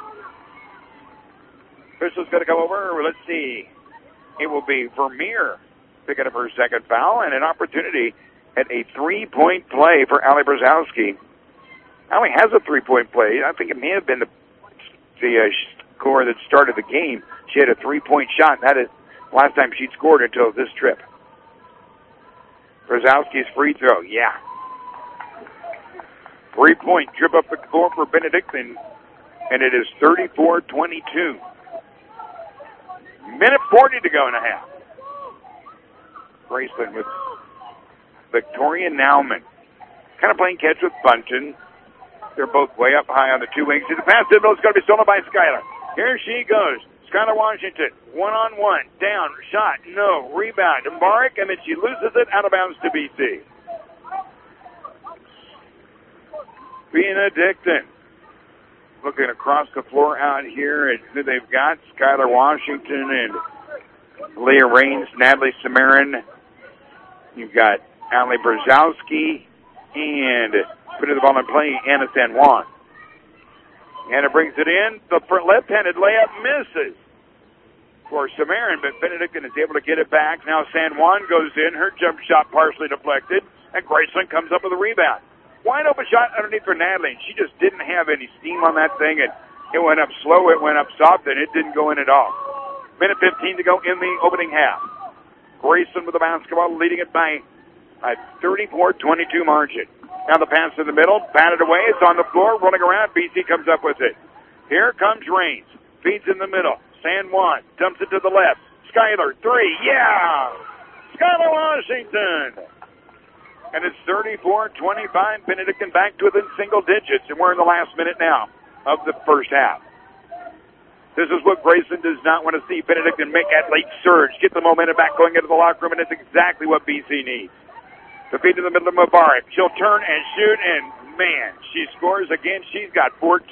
[SPEAKER 4] Official's going to come over. Let's see. It will be Vermeer picking up her second foul and an opportunity at a 3-point play for Allie Brzezowski. Allie has a 3-point play. I think it may have been the score that started the game. She had a 3-point shot, and that is the last time she'd scored until this trip. Brzezowski's free throw, yeah. 3-point trip up the floor for Benedictine, and it is 34-22. Minute 40 to go and a half. Graceland with Victoria Nauman. Kind of playing catch with Bunton. They're both way up high on the two wings. The pass to the middle is going to be stolen by Skylar. Here she goes. Skylar Washington, one-on-one, down, shot, no, rebound. Mbarek, and then she loses it out of bounds to BC. Benedictine looking across the floor out here at who they've got. Skylar Washington and Leah Raines, Natalie Samarin. You've got Allie Brzezowski and putting the ball in play, Anna San Juan. Anna brings it in. The left-handed layup misses for Samarin, but Benedictine is able to get it back. Now San Juan goes in. Her jump shot partially deflected, and Graceland comes up with a rebound. Wide open shot underneath for Natalie, and she just didn't have any steam on that thing, and it went up slow, it went up soft, and it didn't go in at all. Minute 15 to go in the opening half. Graceland with the basketball, leading it by a 34-22 margin. Now the pass to the middle, batted away, it's on the floor, rolling around, BC comes up with it. Here comes Raines, feeds in the middle. San Juan dumps it to the left. Skylar, three, yeah! Skylar Washington! And it's 34-25. Benedictine back to within single digits, and we're in the last minute now of the first half. This is what Graceland does not want to see. Benedictine make that late surge, get the momentum back going into the locker room, and it's exactly what BC needs. The feed to the middle of Mbarek. She'll turn and shoot, and man, she scores again. She's got 14.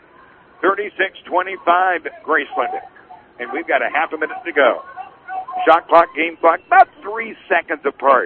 [SPEAKER 4] 36-25, Graceland. And we've got a half a minute to go. Shot clock, game clock, about 3 seconds apart.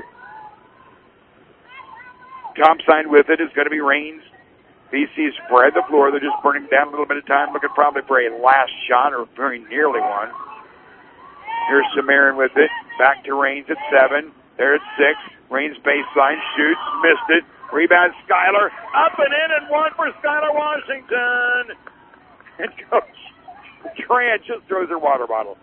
[SPEAKER 4] Topside with it is going to be Raines. BC spread the floor. They're just burning down a little bit of time, looking probably for a last shot or very nearly one. Here's Samarin with it. Back to Raines at 7. There at 6. Raines baseline, shoots, missed it. Rebound, Skylar. Up and in and one for Skylar Washington. And Coach Tran just throws her water bottle.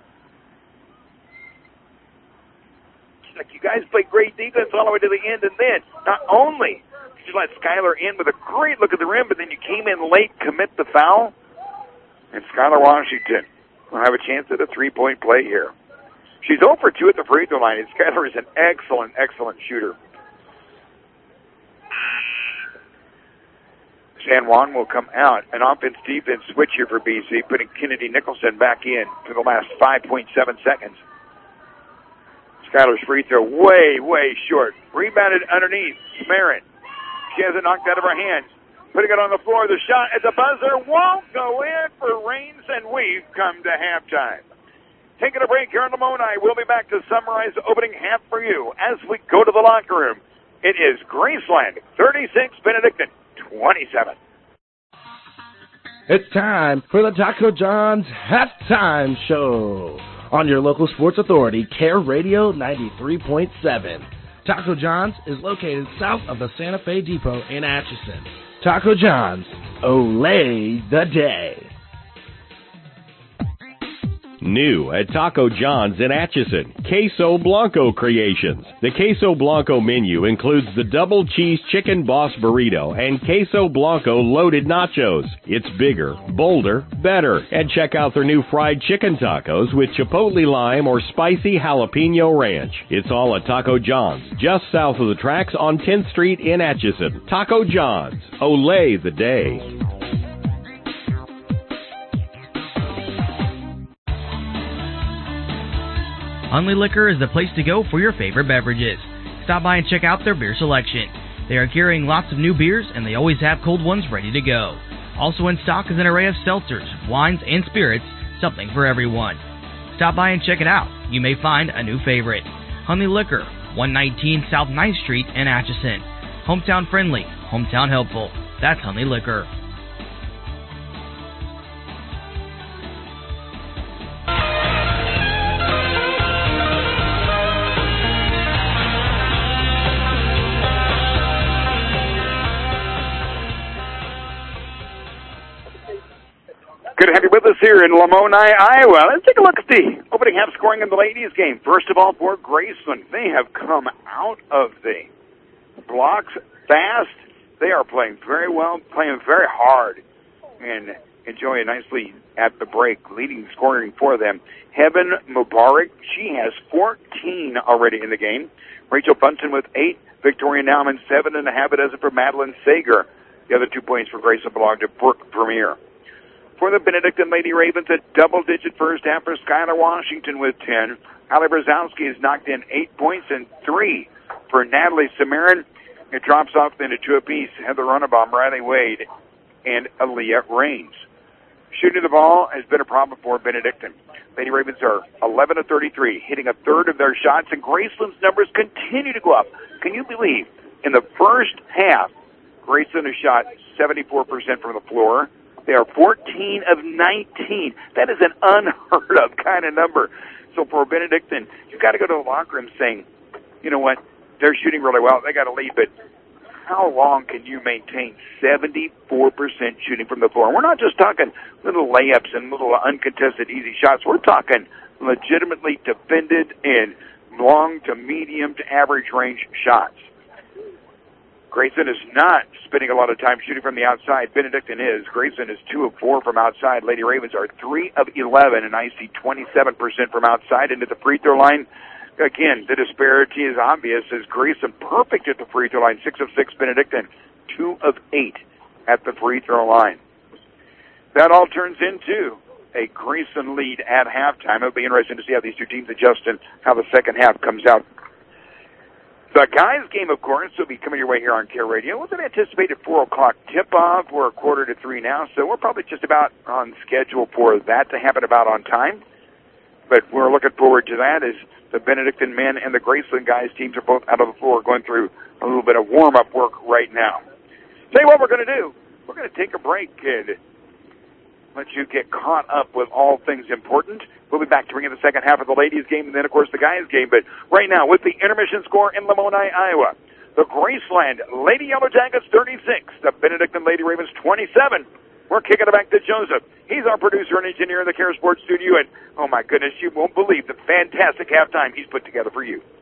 [SPEAKER 4] Like, you guys played great defense all the way to the end, and then not only did you let Skylar in with a great look at the rim, but then you came in late, commit the foul, and Skylar Washington will have a chance at a 3-point play here. She's 0 for 2 at the free throw line, and Skylar is an excellent, excellent shooter. San Juan will come out. An offense-defense switch here for BC, putting Kennedy Nicholson back in for the last 5.7 seconds. Skylar's free throw way, way short. Rebounded underneath. Samarin. She has it knocked out of her hands. Putting it on the floor. The shot at the buzzer won't go in for Raines, and we've come to halftime. Taking a break here in Lamoni. We'll be back to summarize the opening half for you as we go to the locker room. It is Graceland 36, Benedictine 27.
[SPEAKER 1] It's time for the Taco John's Halftime Show on your local sports authority, Care Radio 93.7. Taco John's is located south of the Santa Fe Depot in Atchison. Taco John's, Olay the day.
[SPEAKER 5] New at Taco John's in Atchison, Queso Blanco Creations. The Queso Blanco menu includes the double cheese chicken boss burrito and Queso Blanco loaded nachos. It's bigger, bolder, better. And check out their new fried chicken tacos with chipotle lime or spicy jalapeno ranch. It's all at Taco John's, just south of the tracks on 10th Street in Atchison. Taco John's, Olay the day.
[SPEAKER 9] Hunley Liquor is the place to go for your favorite beverages. Stop by and check out their beer selection. They are carrying lots of new beers, and they always have cold ones ready to go. Also in stock is an array of seltzers, wines, and spirits, something for everyone. Stop by and check it out. You may find a new favorite. Hunley Liquor, 119 South 9th Street in Atchison. Hometown friendly, hometown helpful. That's Hunley Liquor.
[SPEAKER 4] Good to have you with us here in Lamoni, Iowa. Let's take a look at the opening half scoring in the ladies' game. First of all, for Graceland, they have come out of the blocks fast. They are playing very well, playing very hard, and enjoy a nice lead at the break. Leading scoring for them, Heaven Mubarak. She has 14 already in the game. Rachel Bunton with 8. Victoria Nauman 7.5. It does it for Madeline Sager. The other 2 points for Graceland belong to Brooke Premier. For the Benedictine Lady Ravens, a double-digit first half for Skylar Washington with 10. Holly Brzezowski has knocked in 8 points and 3 for Natalie Samarin. It drops off then to 2 apiece. Heather Runnebaum, Riley Wade, and Aaliyah Raines. Shooting the ball has been a problem for Benedictine. Lady Ravens are 11 of 33, hitting a third of their shots, and Graceland's numbers continue to go up. Can you believe in the first half, Graceland has shot 74% from the floor. They are 14 of 19. That is an unheard of kind of number. So for Benedictine, you've got to go to the locker room saying, you know what, they're shooting really well. They got a lead, but how long can you maintain 74% shooting from the floor? We're not just talking little layups and little uncontested easy shots. We're talking legitimately defended and long to medium to average range shots. Grayson is not spending a lot of time shooting from the outside. Benedictine is. Grayson is 2 of 4 from outside. Lady Ravens are 3 of 11, and I see 27% from outside into the free throw line. Again, the disparity is obvious as Grayson perfect at the free throw line. 6 of 6, Benedictine 2 of 8 at the free throw line. That all turns into a Grayson lead at halftime. It'll be interesting to see how these two teams adjust and how the second half comes out. The guys' game, of course, will be coming your way here on Care Radio with an anticipated 4 o'clock tip-off. We're 2:45 now, so we're probably just about on schedule for that to happen about on time. But we're looking forward to that as the Benedictine men and the Graceland guys' teams are both out of the floor going through a little bit of warm-up work right now. Tell you what we're going to do. We're going to take a break and let you get caught up with all things important. We'll be back to bring in the second half of the ladies' game and then, of course, the guys' game. But right now, with the intermission score in Lamoni, Iowa, the Graceland Lady Yellow Jackets 36, the Benedictine Lady Ravens 27. We're kicking it back to Joseph. He's our producer and engineer in the Care Sports studio. And, oh, my goodness, you won't believe the fantastic halftime he's put together for you.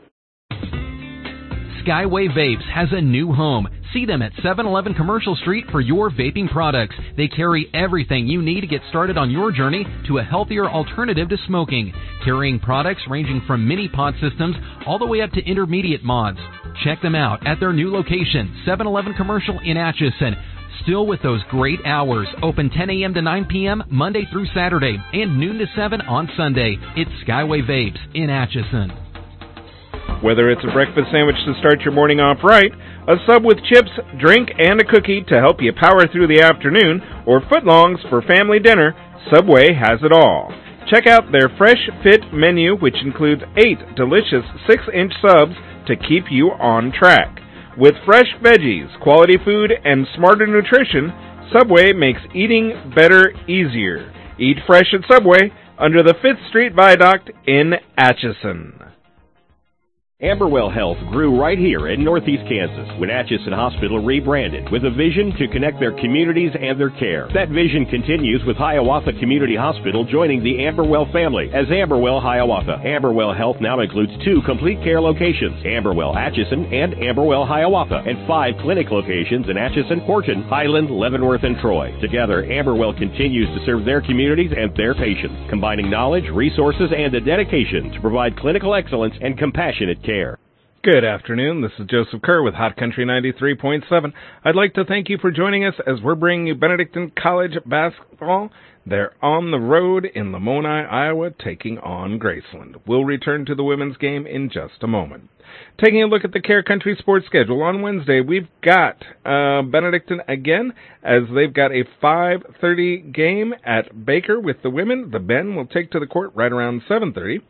[SPEAKER 2] Skyway Vapes has a new home. See them at 711 Commercial Street for your vaping products. They carry everything you need to get started on your journey to a healthier alternative to smoking, carrying products ranging from mini pod systems all the way up to intermediate mods. Check them out at their new location, 711 Commercial in Atchison. Still with those great hours, open 10 a.m. to 9 p.m. Monday through Saturday and noon to 7 on Sunday. It's Skyway Vapes in Atchison.
[SPEAKER 12] Whether it's a breakfast sandwich to start your morning off right, a sub with chips, drink, and a cookie to help you power through the afternoon, or footlongs for family dinner, Subway has it all. Check out their Fresh Fit menu, which includes 8 delicious 6-inch subs to keep you on track. With fresh veggies, quality food, and smarter nutrition, Subway makes eating better easier. Eat fresh at Subway under the 5th Street Viaduct in Atchison.
[SPEAKER 5] Amberwell Health grew right here in Northeast Kansas when Atchison Hospital rebranded with a vision to connect their communities and their care. That vision continues with Hiawatha Community Hospital joining the Amberwell family as Amberwell Hiawatha. Amberwell Health now includes 2 complete care locations, Amberwell Atchison and Amberwell Hiawatha, and 5 clinic locations in Atchison, Horton, Highland, Leavenworth, and Troy. Together, Amberwell continues to serve their communities and their patients, combining knowledge, resources, and a dedication to provide clinical excellence and compassionate care.
[SPEAKER 12] Good afternoon. This is Joseph Kerr with Hot Country 93.7. I'd like to thank you for joining us as we're bringing you Benedictine College basketball. They're on the road in Lamoni, Iowa, taking on Graceland. We'll return to the women's game in just a moment. Taking a look at the Care Country sports schedule, on Wednesday we've got Benedictine again, as they've got a 5:30 game at Baker with the women. The Ben will take to the court right around 7:30.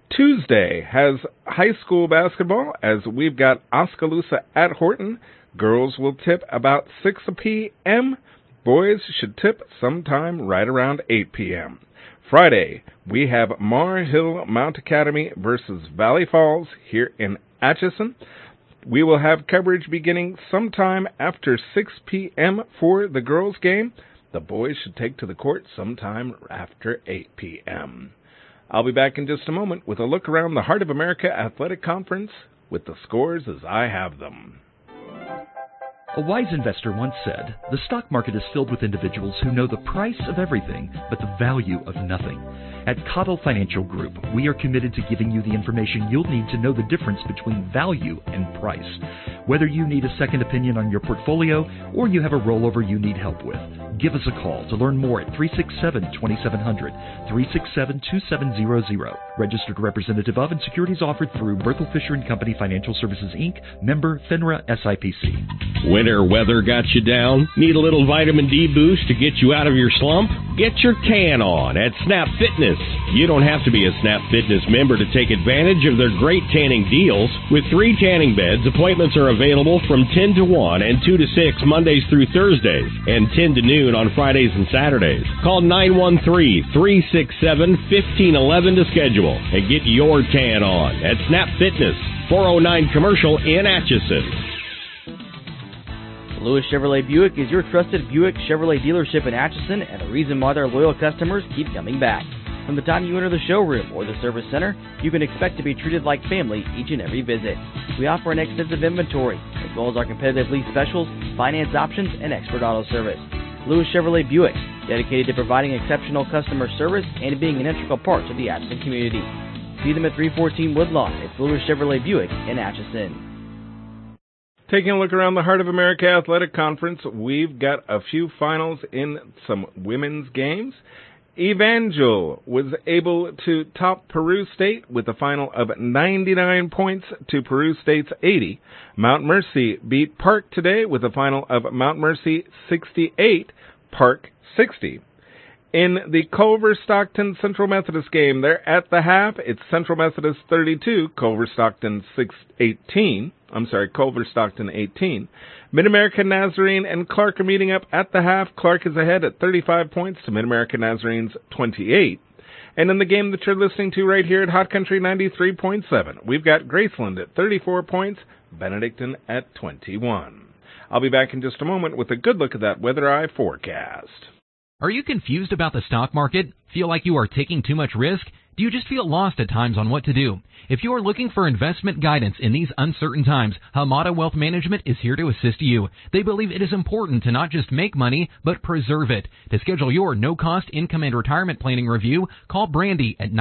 [SPEAKER 12] Tuesday has high school basketball as we've got Oskaloosa at Horton. Girls will tip about 6 p.m. Boys should tip sometime right around 8 p.m. Friday, we have Mar Hill Mount Academy versus Valley Falls here in Atchison. We will have coverage beginning sometime after 6 p.m. for the girls' game. The boys should take to the court sometime after 8 p.m. I'll be back in just a moment with a look around the Heart of America Athletic Conference with the scores as I have them.
[SPEAKER 13] A wise investor once said, "The stock market is filled with individuals who know the price of everything but the value of nothing." At Cottle Financial Group, we are committed to giving you the information you'll need to know the difference between value and price. Whether you need a second opinion on your portfolio or you have a rollover you need help with, give us a call to learn more at 367-2700, 367-2700. Registered representative of and securities offered through Berthel Fisher & Company Financial Services, Inc., member FINRA SIPC.
[SPEAKER 5] Winter weather got you down? Need a little vitamin D boost to get you out of your slump? Get your tan on at Snap Fitness. You don't have to be a Snap Fitness member to take advantage of their great tanning deals. With 3 tanning beds, appointments are available from 10 to 1 and 2 to 6 Mondays through Thursdays, and 10 to noon on Fridays and Saturdays. Call 913-367-1511 to schedule and get your tan on at Snap Fitness, 409 Commercial in Atchison.
[SPEAKER 9] Lewis Chevrolet Buick is your trusted Buick Chevrolet dealership in Atchison and the reason why their loyal customers keep coming back. From the time you enter the showroom or the service center, you can expect to be treated like family each and every visit. We offer an extensive inventory, as well as our competitive lease specials, finance options, and expert auto service. Lewis Chevrolet Buick, dedicated to providing exceptional customer service and being an integral part of the Atchison community. See them at 314 Woodlawn. It's Lewis Chevrolet Buick in Atchison.
[SPEAKER 12] Taking a look around the Heart of America Athletic Conference, we've got a few finals in some women's games. Evangel was able to top Peru State with a final of 99 points to Peru State's 80. Mount Mercy beat Park today with a final of Mount Mercy 68, Park 60. In the Culver-Stockton Central Methodist game, they're at the half. It's Central Methodist 32, Culver-Stockton 18. Mid-American Nazarene and Clark are meeting up at the half. Clark is ahead at 35 points to Mid-American Nazarene's 28. And in the game that you're listening to right here at Hot Country 93.7, we've got Graceland at 34 points, Benedictine at 21. I'll be back in just a moment with a good look at that Weather Eye forecast.
[SPEAKER 2] Are you confused about the stock market? Feel like you are taking too much risk? Do you just feel lost at times on what to do? If you are looking for investment guidance in these uncertain times, Hamada Wealth Management is here to assist you. They believe it is important to not just make money, but preserve it. To schedule your no-cost income and retirement planning review, call Brandy at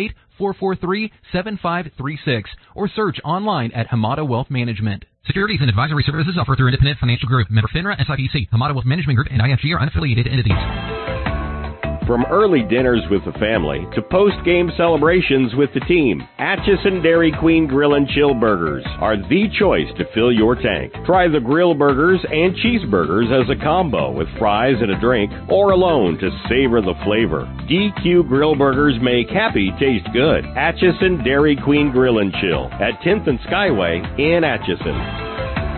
[SPEAKER 2] 928-443-7536 or search online at Hamada Wealth Management. Securities and advisory services offered through Independent Financial Group, member FINRA, SIPC. Hamada Wealth Management Group and IFG are unaffiliated entities.
[SPEAKER 5] From early dinners with the family to post-game celebrations with the team, Atchison Dairy Queen Grill and Chill Burgers are the choice to fill your tank. Try the grill burgers and cheeseburgers as a combo with fries and a drink, or alone to savor the flavor. DQ Grill Burgers make happy taste good. Atchison Dairy Queen Grill and Chill at 10th and Skyway in Atchison.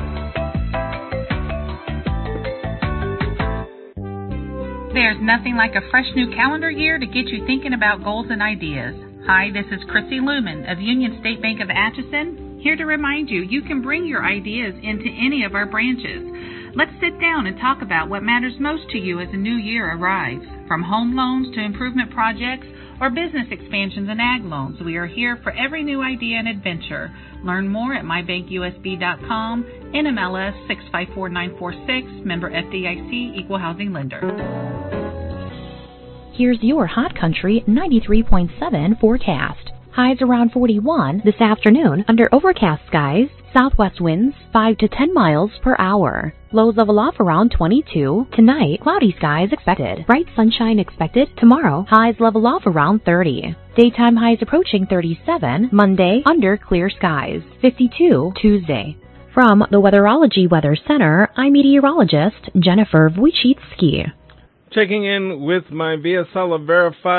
[SPEAKER 6] There's nothing like a fresh new calendar year to get you thinking about goals and ideas. Hi, this is Chrissy Lumen of Union State Bank of Atchison, here to remind you you can bring your ideas into any of our branches. Let's sit down and talk about what matters most to you as a new year arrives. From home loans to improvement projects or business expansions and ag loans, we are here for every new idea and adventure. Learn more at mybankusb.com, NMLS 654946, member FDIC, equal housing lender.
[SPEAKER 14] Here's your Hot Country 93.7 forecast. Highs around 41 this afternoon under overcast skies. Southwest winds 5 to 10 miles per hour. Lows level off around 22. Tonight, cloudy skies expected. Bright sunshine expected. Tomorrow, highs level off around 30. Daytime highs approaching 37. Monday, under clear skies. 52 Tuesday. From the Weatherology Weather Center, I'm meteorologist Jennifer Wojcicki.
[SPEAKER 12] Checking in with my VSL verified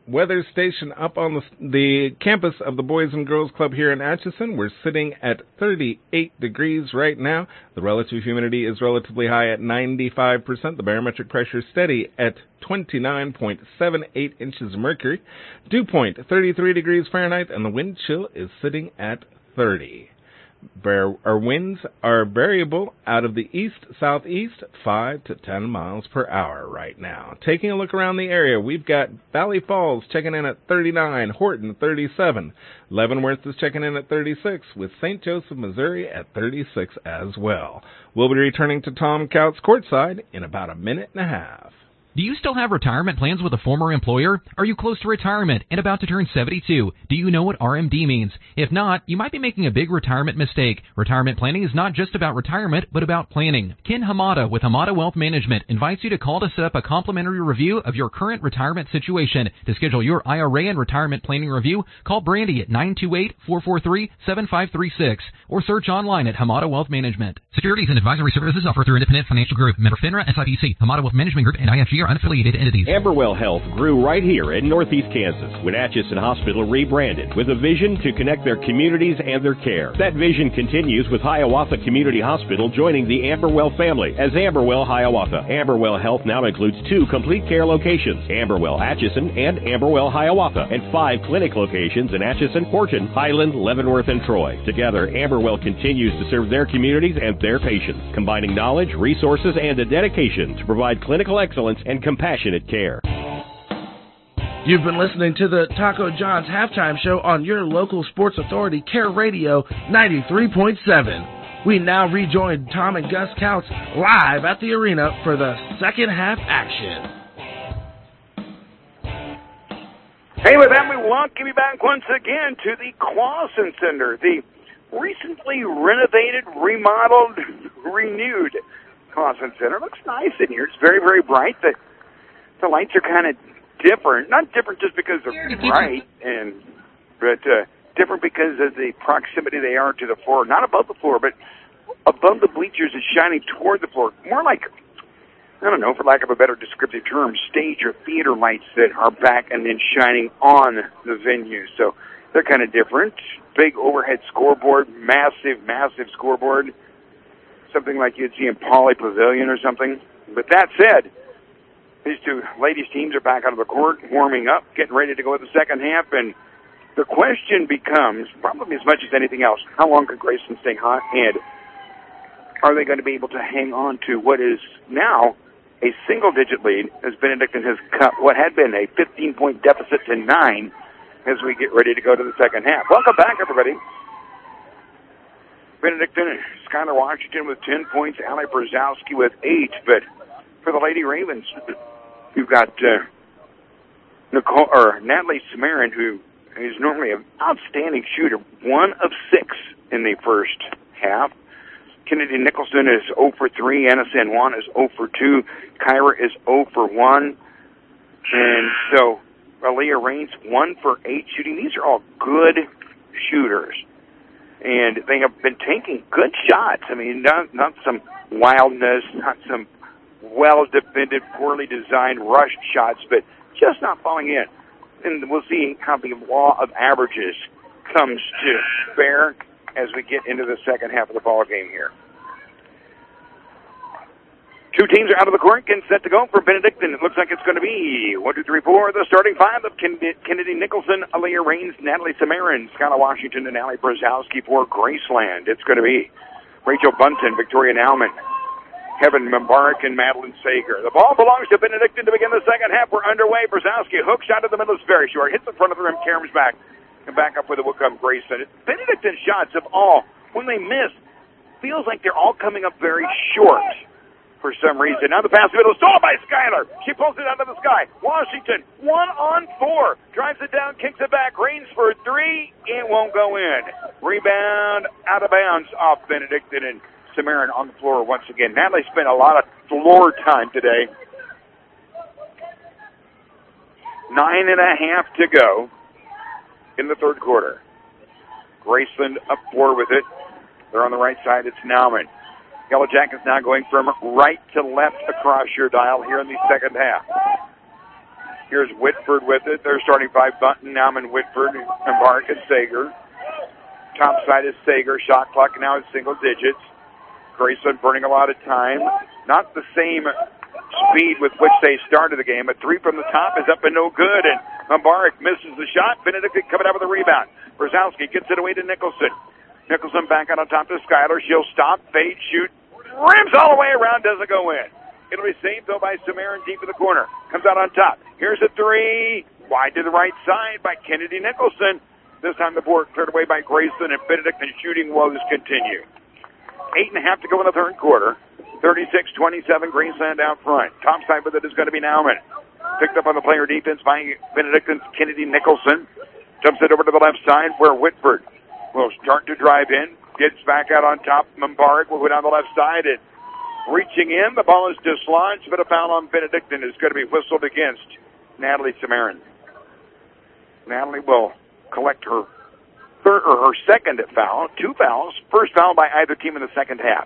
[SPEAKER 12] weather station up on the campus of the Boys and Girls Club here in Atchison. We're sitting at 38 degrees right now. The relative humidity is relatively high at 95%. The barometric pressure steady at 29.78 inches of mercury. Dew point 33 degrees Fahrenheit, and the wind chill is sitting at 30. Our winds are variable out of the east-southeast, 5 to 10 miles per hour right now. Taking a look around the area, we've got Valley Falls checking in at 39, Horton 37, Leavenworth is checking in at 36, with St. Joseph, Missouri at 36 as well. We'll be returning to Tom Couts courtside in about a minute and a half.
[SPEAKER 2] Do you still have retirement plans with a former employer? Are you close to retirement and about to turn 72? Do you know what RMD means? If not, you might be making a big retirement mistake. Retirement planning is not just about retirement, but about planning. Ken Hamada with Hamada Wealth Management invites you to call to set up a complimentary review of your current retirement situation. To schedule your IRA and retirement planning review, call Brandy at 928-443-7536 or search online at Hamada Wealth Management. Securities and advisory services offered through Independent Financial Group, member FINRA, SIPC. Hamada Wealth Management Group and IFG are unaffiliated entities.
[SPEAKER 5] Amberwell Health grew right here in Northeast Kansas when Atchison Hospital rebranded with a vision to connect their communities and their care. That vision continues with Hiawatha Community Hospital joining the Amberwell family as Amberwell Hiawatha. Amberwell Health now includes 2 complete care locations, Amberwell Atchison and Amberwell Hiawatha, and 5 clinic locations in Atchison, Horton, Highland, Leavenworth, and Troy. Together, Amberwell continues to serve their communities and their patients, combining knowledge, resources, and a dedication to provide clinical excellence and compassionate care.
[SPEAKER 1] You've been listening to the Taco John's halftime show on your local sports authority, Care Radio 93.7. We now rejoin Tom and Gus Couts live at the arena for the second half action.
[SPEAKER 4] Hey, with that, we welcome you back once again to the Clausen Center, the recently renovated, remodeled, renewed Clausen Center. Looks nice in here. It's very, very bright. The lights are kind of different. Not different just because they're bright, but different because of the proximity they are to the floor. Not above the floor, but above the bleachers and shining toward the floor. More like, I don't know, for lack of a better descriptive term, stage or theater lights that are back and then shining on the venue. So they're kind of different. Big overhead scoreboard, massive, massive scoreboard. Something like you'd see in Pauley Pavilion or something. But that said, these 2 ladies' teams are back out of the court, warming up, getting ready to go in the second half. And the question becomes, probably as much as anything else, how long can Grayson stay hot? And are they going to be able to hang on to what is now a single-digit lead as Benedictine has cut what had been a 15-point deficit to 9 as we get ready to go to the second half. Welcome back, everybody. Benedictine and Skylar Washington with 10 points, Allie Brzezowski with 8. But for the Lady Ravens, you've got Natalie Samarin, who is normally an outstanding shooter, 1 of 6 in the first half. Kennedy Nicholson is 0 for 3. Anna San Juan is 0 for 2. Kyra is 0 for 1. And so Aaliyah Raines, 1 for 8 shooting. These are all good shooters. And they have been taking good shots. I mean, not some wildness, not some well-defended, poorly designed rush shots, but just not falling in. And we'll see how the law of averages comes to bear as we get into the second half of the ball game here. 2 teams are out of the court, getting set to go for Benedictine. It looks like it's going to be 1, 2, 3, 4. The starting 5 of Kennedy Nicholson, Aaliyah Raines, Natalie Samarin, Skylar Washington, and Allie Brzezowski for Graceland. It's going to be Rachel Bunton, Victoria Nauman, Kevin Mubarak, and Madeline Sager. The ball belongs to Benedictine to begin the second half. We're underway. Brzezowski, hook shot to the middle is very short. Hits the front of the rim, Karam's back, and back up with it will come Graceland. Benedictine shots of all, when they miss, feels like they're all coming up very short. For some reason. Now the pass middle, stolen by Skylar. She pulls it out of the sky. Washington, 1 on 4. Drives it down, kicks it back. Raines for 3. It won't go in. Rebound out of bounds off Benedictine, and Samarin on the floor once again. Natalie spent a lot of floor time today. 9.5 to go in the third quarter. Graceland up 4 with it. They're on the right side. It's Nauman. Yellow Jackets now going from right to left across your dial here in the second half. Here's Whitford with it. They're starting five. Bunton, Nauman, Whitford, and Bark and Sager. Top side is Sager. Shot clock now in single digits. Graceland burning a lot of time. Not the same speed with which they started the game, but three from the top is up and no good, and Mubarak misses the shot. Benedictine coming out with a rebound. Brzezowski gets it away to Nicholson. Nicholson back out on top to Schuyler. She'll stop, fade, shoot, rims all the way around, doesn't go in. It'll be saved, though, by Cimarron deep in the corner. Comes out on top. Here's a three. Wide to the right side by Kennedy Nicholson. This time the board cleared away by Graceland, and Benedictine shooting woes continue. 8.5 to go in the third quarter. 36-27, Graceland out front. Top side with it is going to be Nauman. Picked up on the player defense by Benedictine's Kennedy Nicholson. Jumps it over to the left side where Whitford will start to drive in. Gets back out on top. Mubarak will go down the left side and reaching in. The ball is dislodged, but a foul on Benedictine is going to be whistled against Natalie Cimarron. Natalie will collect her third or her second foul. Two fouls. First foul by either team in the second half.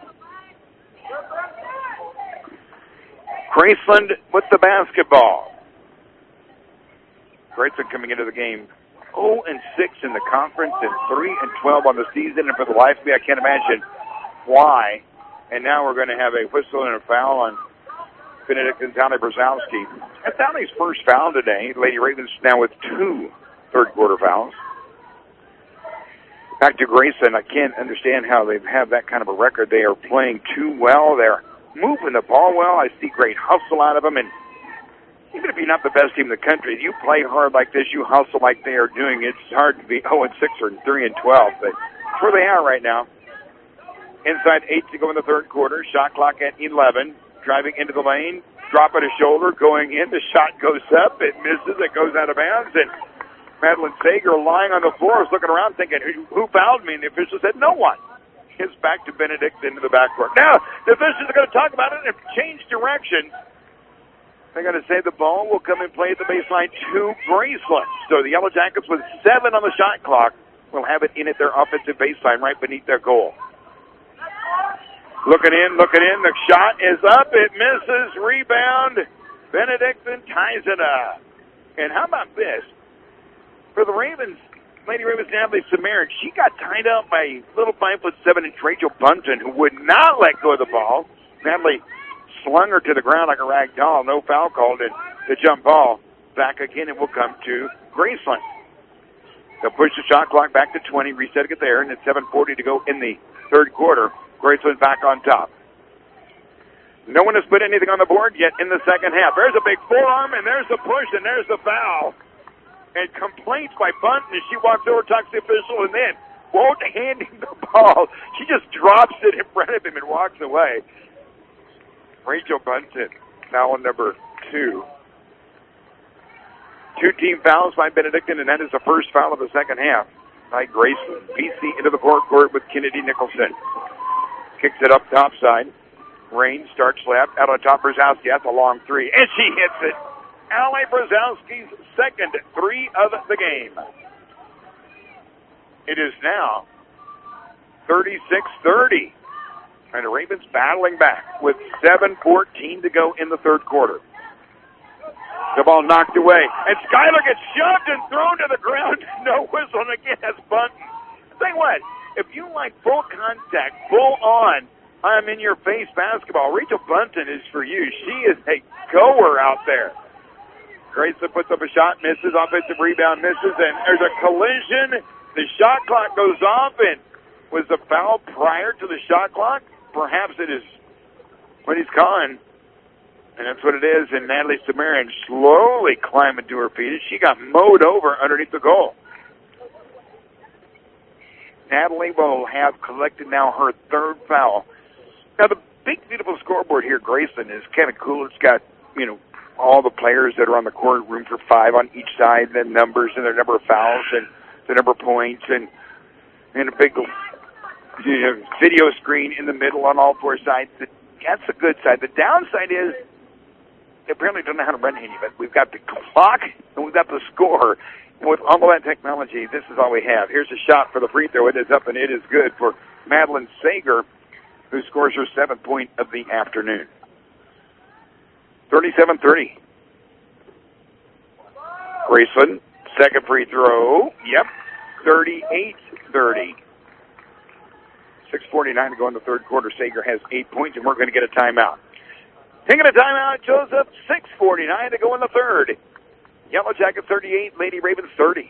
[SPEAKER 4] Graceland with the basketball. Graceland coming into the game 0-6 in the conference and 3-12 on the season, and for the life of me, I can't imagine why. And now we're going to have a whistle and a foul on Benedictine's Allie Brzezowski. That's Allie's first foul today. Lady Ravens now with 2 third-quarter fouls. Back to Graceland, I can't understand how they have that kind of a record. They are playing too well. They're moving the ball well. I see great hustle out of them. And even if you're not the best team in the country, you play hard like this, you hustle like they are doing, it's hard to be 0-6 or 3-12. But that's where they are right now. Inside 8 to go in the third quarter. Shot clock at 11. Driving into the lane. Dropping a shoulder. Going in. The shot goes up. It misses. It goes out of bounds. And Madeline Sager lying on the floor is looking around thinking, who fouled me? And the official said, no one. It's back to Benedict into the backcourt. Now, the officials are going to talk about it and change direction. They're going to say the ball will come and play at the baseline to Graceland. So the Yellow Jackets with 7 on the shot clock will have it in at their offensive baseline right beneath their goal. Looking in. The shot is up. It misses. Rebound. Benedictine ties it up. And how about this? For the Ravens, Lady Ravens Natalie Cimarron, she got tied up by little 5'7" Rachel Bunton, who would not let go of the ball. Natalie slung her to the ground like a rag doll. No foul called, and the jump ball back again, and will come to Graceland. They'll push the shot clock back to 20, resetting it there, and it's 7:40 to go in the third quarter. Graceland back on top. No one has put anything on the board yet in the second half. There's a big forearm, and there's the push, and there's the foul. And complaints by Bunton as she walks over, talks to the official, and then won't hand him the ball. She just drops it in front of him and walks away. Rachel Bunton, foul number 2. 2 team fouls by Benedictine, and that is the first foul of the second half by Graceland. BC into the forecourt with Kennedy Nicholson. Kicks it up top side. Rain starts left. Out on top, Brzezowski. That's a long 3. And she hits it. Allie Brzezowski's second 3 of the game. It is now 36-30. And the Ravens battling back with 7:14 to go in the third quarter. The ball knocked away. And Schuyler gets shoved and thrown to the ground. No whistle. And again, that's Bunton. Tell you what, if you like full contact, full on, I'm in your face basketball, Rachel Bunton is for you. She is a goer out there. Graceland puts up a shot, misses, offensive rebound, misses, and there's a collision. The shot clock goes off, and was the foul prior to the shot clock? Perhaps it is what he's calling, and that's what it is. And Natalie Cimarron slowly climbing to her feet. She got mowed over underneath the goal. Natalie will have collected now her third foul. Now, the big, beautiful scoreboard here, Graceland, is kind of cool. It's got, all the players that are on the court, room for 5 on each side, the numbers and their number of fouls and the number of points, and a big video screen in the middle on all 4 sides. That's the good side. The downside is they apparently don't know how to run any of it. We've got the clock and we've got the score. And with all of that technology, this is all we have. Here's a shot for the free throw. It is up and it is good for Madeline Sager, who scores her 7th point of the afternoon. 37-30. Graceland, second free throw. Yep, 38-30. 6:49 to go in the third quarter. Sager has 8 points, and we're going to get a timeout. Taking a timeout, Joseph. 6:49 to go in the third. Yellow Jackets 38, Lady Ravens 30.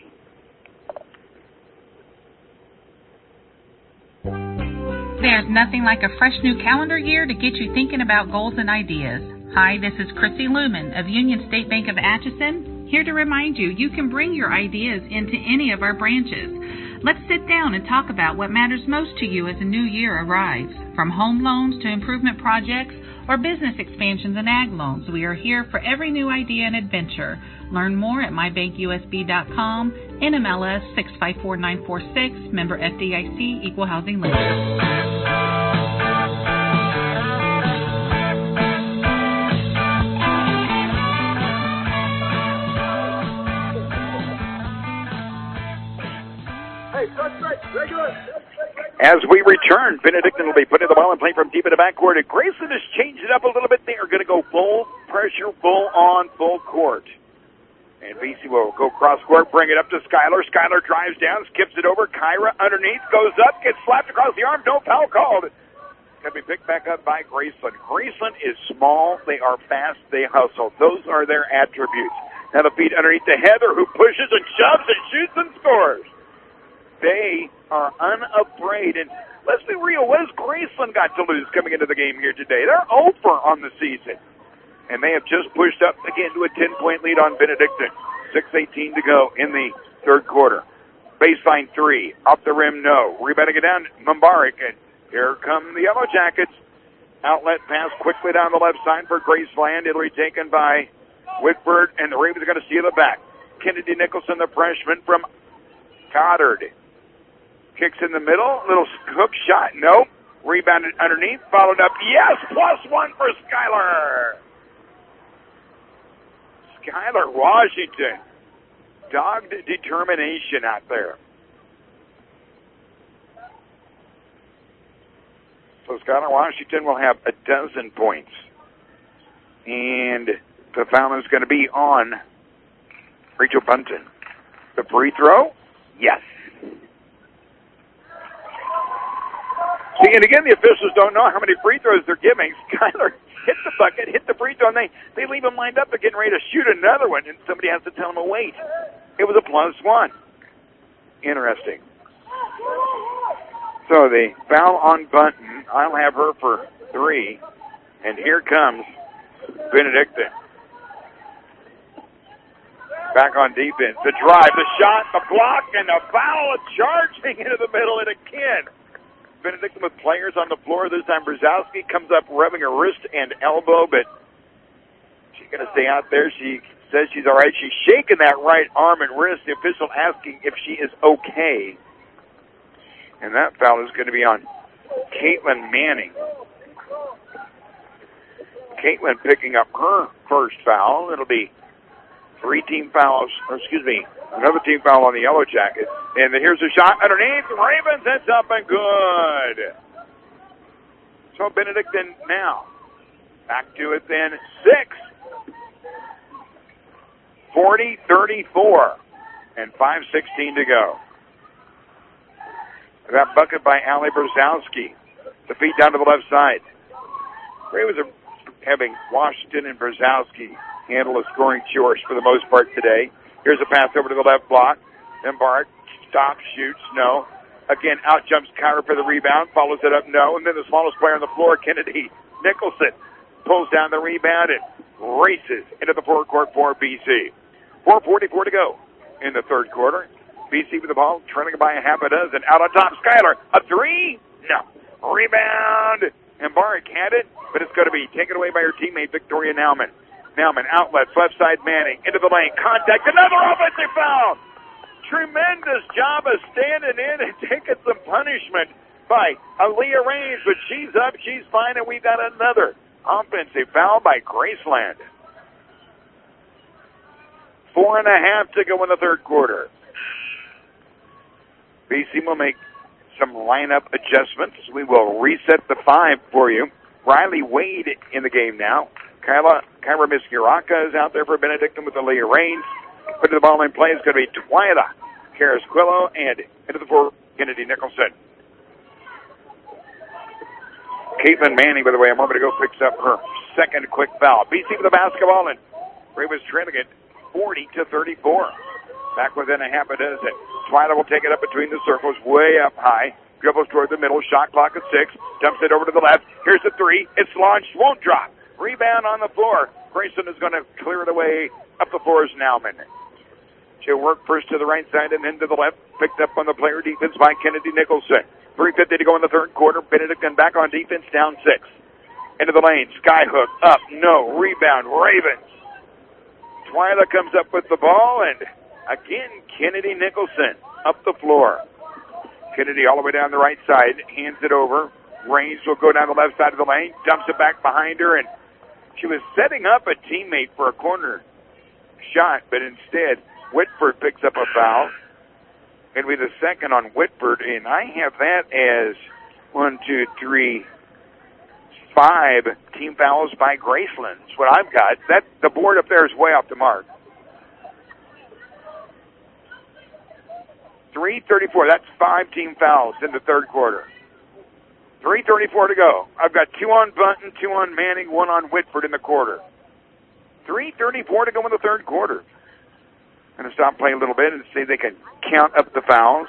[SPEAKER 6] There's nothing like a fresh new calendar year to get you thinking about goals and ideas. Hi, this is Chrissy Lumen of Union State Bank of Atchison, here to remind you you can bring your ideas into any of our branches. Let's sit down and talk about what matters most to you as a new year arrives. From home loans to improvement projects or business expansions and ag loans, we are here for every new idea and adventure. Learn more at mybankusb.com, NMLS 654946, member FDIC, Equal Housing Lender.
[SPEAKER 4] As we return, Benedictine will be putting the ball in play from deep in the backcourt, and Grayson has changed it up a little bit. They are going to go full pressure, full on, full court. And BC will go cross court, bring it up to Skylar. Skylar drives down, skips it over. Kyra underneath, goes up, gets slapped across the arm. No foul called. Going to be picked back up by Graceland. Graceland is small. They are fast. They hustle. Those are their attributes. Now the feed underneath to Heather, who pushes and shoves and shoots and scores. They are unafraid. And let's be real, what has Graceland got to lose coming into the game here today? They're over on the season. And they have just pushed up again to a 10-point lead on Benedictine. 6:18 to go in the third quarter. Baseline three. Off the rim, no. Rebounding it down, Mubarak. And here come the Yellow Jackets. Outlet pass quickly down the left side for Graceland. It'll be taken by Whitford, and the Ravens are going to steal it back. Kennedy Nicholson, the freshman from Goddard. Kicks in the middle. Little hook shot. Nope. Rebounded underneath. Followed up. Yes! +1 for Skylar. Skylar Washington. Dogged determination out there. So Skylar Washington will have 12 points. And the foul is going to be on Rachel Bunton. The free throw? Yes. See, and again, the officials don't know how many free throws they're giving. Skylar hit the bucket, hit the free throw, and they leave him lined up. They're getting ready to shoot another one, and somebody has to tell him to wait. It was a +1. Interesting. So the foul on Bunton. I'll have her for 3. And here comes Benedictine. Back on defense. The drive, the shot, the block, and the foul charging into the middle, and again. Benedictine with players on the floor. This time Brzezowski comes up rubbing her wrist and elbow, but she's going to stay out there. She says she's all right. She's shaking that right arm and wrist. The official asking if she is okay. And that foul is going to be on Caitlin Manning. Caitlin picking up her first foul. It'll be 3 team fouls, another team foul on the Yellow Jackets. And then here's a shot underneath. Ravens, it's up and good. So Benedictine now back to it then. 40-34 and 5:16 to go. That bucket by Allie Brzezowski. The feet down to the left side. Ravens are having Washington and Brzezowski handle a scoring chores for the most part today. Here's a pass over to the left block. Then Bart stops, shoots, no. Again, out jumps Kyra for the rebound, follows it up, no. And then the smallest player on the floor, Kennedy Nicholson, pulls down the rebound and races into the forecourt for BC. 4:44 to go in the third quarter. BC with the ball, trailing by a half a dozen. Out on top, Skylar, a 3? No. Rebound. And Bart had it, but it's going to be taken away by her teammate, Victoria Nauman. Nauman, outlets, left side Manning, into the lane, contact, another offensive foul! Tremendous job of standing in and taking some punishment by Aaliyah Raines, but she's up, she's fine, and we got another offensive foul by Graceland. 4.5 to go in the third quarter. BC will make some lineup adjustments. We will reset the 5 for you. Riley Wade in the game now. Kyra Miskiraka is out there for Benedictine with Aaliyah Raines. Put the ball in play is going to be Twyla Carrasquillo, and into the four, Kennedy Nicholson. Caitlin Manning, by the way, a moment ago picks up her second quick foul. BC with the basketball, and Ravens trailing it 40-34. Back within a half a dozen. Twyla will take it up between the circles, way up high. Dribbles toward the middle, shot clock at 6. Dumps it over to the left. Here's the three. It's launched, won't drop. Rebound on the floor. Grayson is going to clear it away. Up the floor is Nauman. She'll work first to the right side and then to the left. Picked up on the player defense by Kennedy Nicholson. 3:50 to go in the third quarter. Benedictine back on defense, down 6. Into the lane. Skyhook. Up. No. Rebound. Ravens. Twyla comes up with the ball, and again, Kennedy Nicholson up the floor. Kennedy all the way down the right side. Hands it over. Raines will go down the left side of the lane. Dumps it back behind her, and she was setting up a teammate for a corner shot, but instead, Whitford picks up a foul. It'll be the second on Whitford, and I have that as 1, 2, 3, 5 team fouls by Graceland. That's what I've got. The board up there is way off the mark. 3:34. That's 5 team fouls in the third quarter. 3:34 to go. I've got 2 on Bunton, 2 on Manning, 1 on Whitford in the quarter. 3:34 to go in the third quarter. I'm going to stop playing a little bit and see if they can count up the fouls.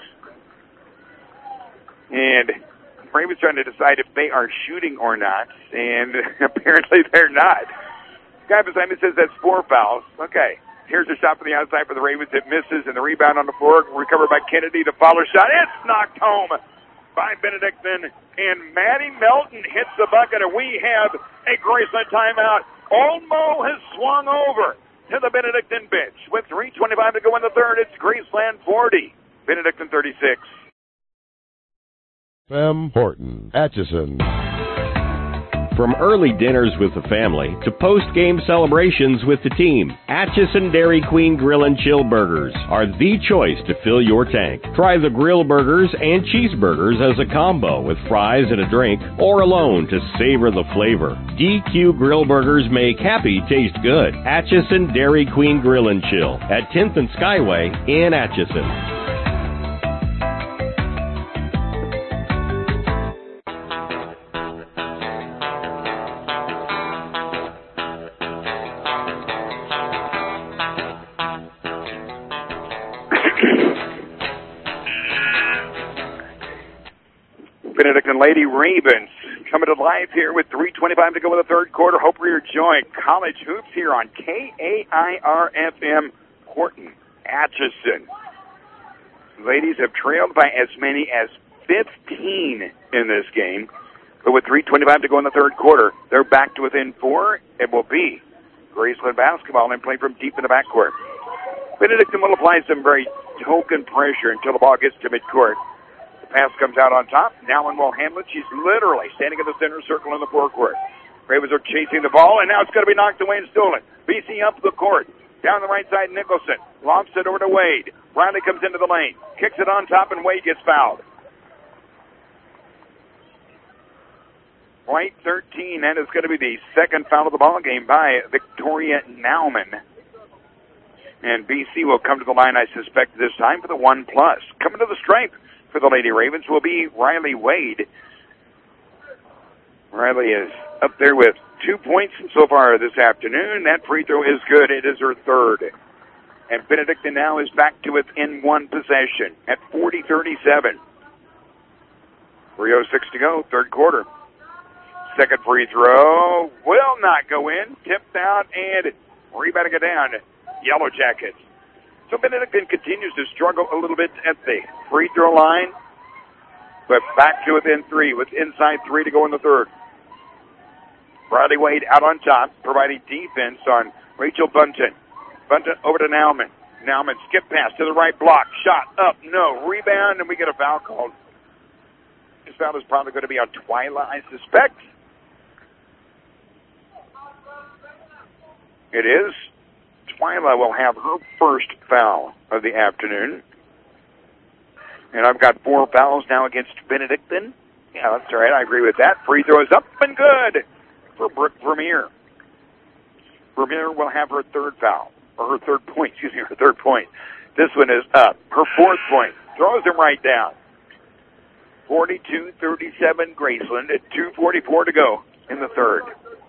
[SPEAKER 4] And Ravens trying to decide if they are shooting or not, and apparently they're not. Guy beside me says that's 4 fouls. Okay, here's a shot from the outside for the Ravens. It misses, and the rebound on the floor, recovered by Kennedy. The follow shot, it's knocked home by Benedictine, and Maddie Melton hits the bucket, and we have a Graceland timeout. Olmo has swung over to the Benedictine bench. With 3:25 to go in the third, it's Graceland 40, Benedictine 36.
[SPEAKER 15] Fem Horton, Atchison.
[SPEAKER 5] From early dinners with the family to post-game celebrations with the team, Atchison Dairy Queen Grill and Chill Burgers are the choice to fill your tank. Try the grill burgers and cheeseburgers as a combo with fries and a drink, or alone to savor the flavor. DQ Grill Burgers make happy taste good. Atchison Dairy Queen Grill and Chill at 10th and Skyway in Atchison.
[SPEAKER 4] Benedictine Lady Ravens coming to life here with 3:25 to go in the third quarter. Hope you're enjoying college hoops here on KAIR-FM Horton, Atchison. Ladies have trailed by as many as 15 in this game, but with 3:25 to go in the third quarter, they're back to within 4. It will be Graceland basketball and play from deep in the backcourt. Benedictine will apply some very token pressure until the ball gets to midcourt. Pass comes out on top. Nowman will handle it. She's literally standing in the center circle in the forecourt. Ravens are chasing the ball, and now it's going to be knocked away and stolen. BC up the court. Down the right side, Nicholson. Lobs it over to Wade. Riley comes into the lane. Kicks it on top, and Wade gets fouled. White 13. That is going to be the second foul of the ball game by Victoria Nauman. And BC will come to the line, I suspect, this time for the 1+. Coming to the strength for the Lady Ravens will be Riley Wade. Riley is up there with 2 points so far this afternoon. That free throw is good. It is her third. And Benedictine now is back to within 1 possession at 40-37. 3:06 to go, third quarter. Second free throw will not go in. Tipped out and rebounding it down. Yellow Jackets. So Benedictine continues to struggle a little bit at the free throw line, but back to within 3 with inside 3 to go in the third. Riley Wade out on top, providing defense on Rachel Bunton. Bunton over to Nauman. Nauman skip pass to the right block. Shot up, no. Rebound, and we get a foul called. This foul is probably going to be on Twyla, I suspect. It is. Twyla will have her first foul of the afternoon. And I've got 4 fouls now against Benedictine. Yeah, that's all right. I agree with that. Free throw is up and good for Brooke Vermeer. Vermeer will have her third foul. or her third point, her third point. This one is up. Her fourth point. Throws him right down. 42-37 Graceland at 2:44 to go in the third.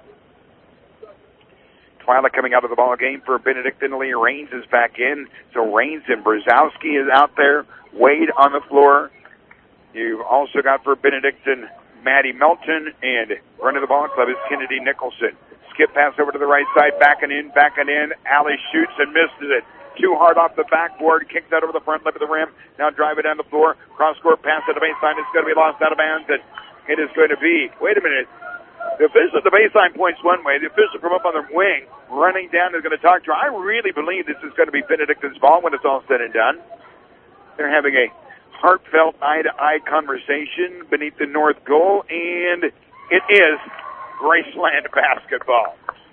[SPEAKER 4] Twyla coming out of the ball game for Benedictine. Leah Raines is back in. So Raines and Brzezowski is out there. Wade on the floor. You've also got for Benedictine Maddie Melton, and running the ball club is Kennedy Nicholson. Skip pass over to the right side, backing in. Allie shoots and misses it. Too hard off the backboard, kicks out over the front lip of the rim. Now drive it down the floor. Cross-court pass to the baseline. It's going to be lost out of bounds, and it is going to be, wait a minute. The official at the baseline points one way. The official from up on their wing running down is going to talk to her. I really believe this is going to be Benedictine's ball when it's all said and done. They're having a heartfelt eye-to-eye conversation beneath the north goal, and it is Graceland basketball.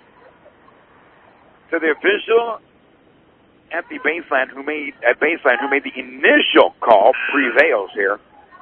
[SPEAKER 4] So the official at the baseline who made the initial call prevails here.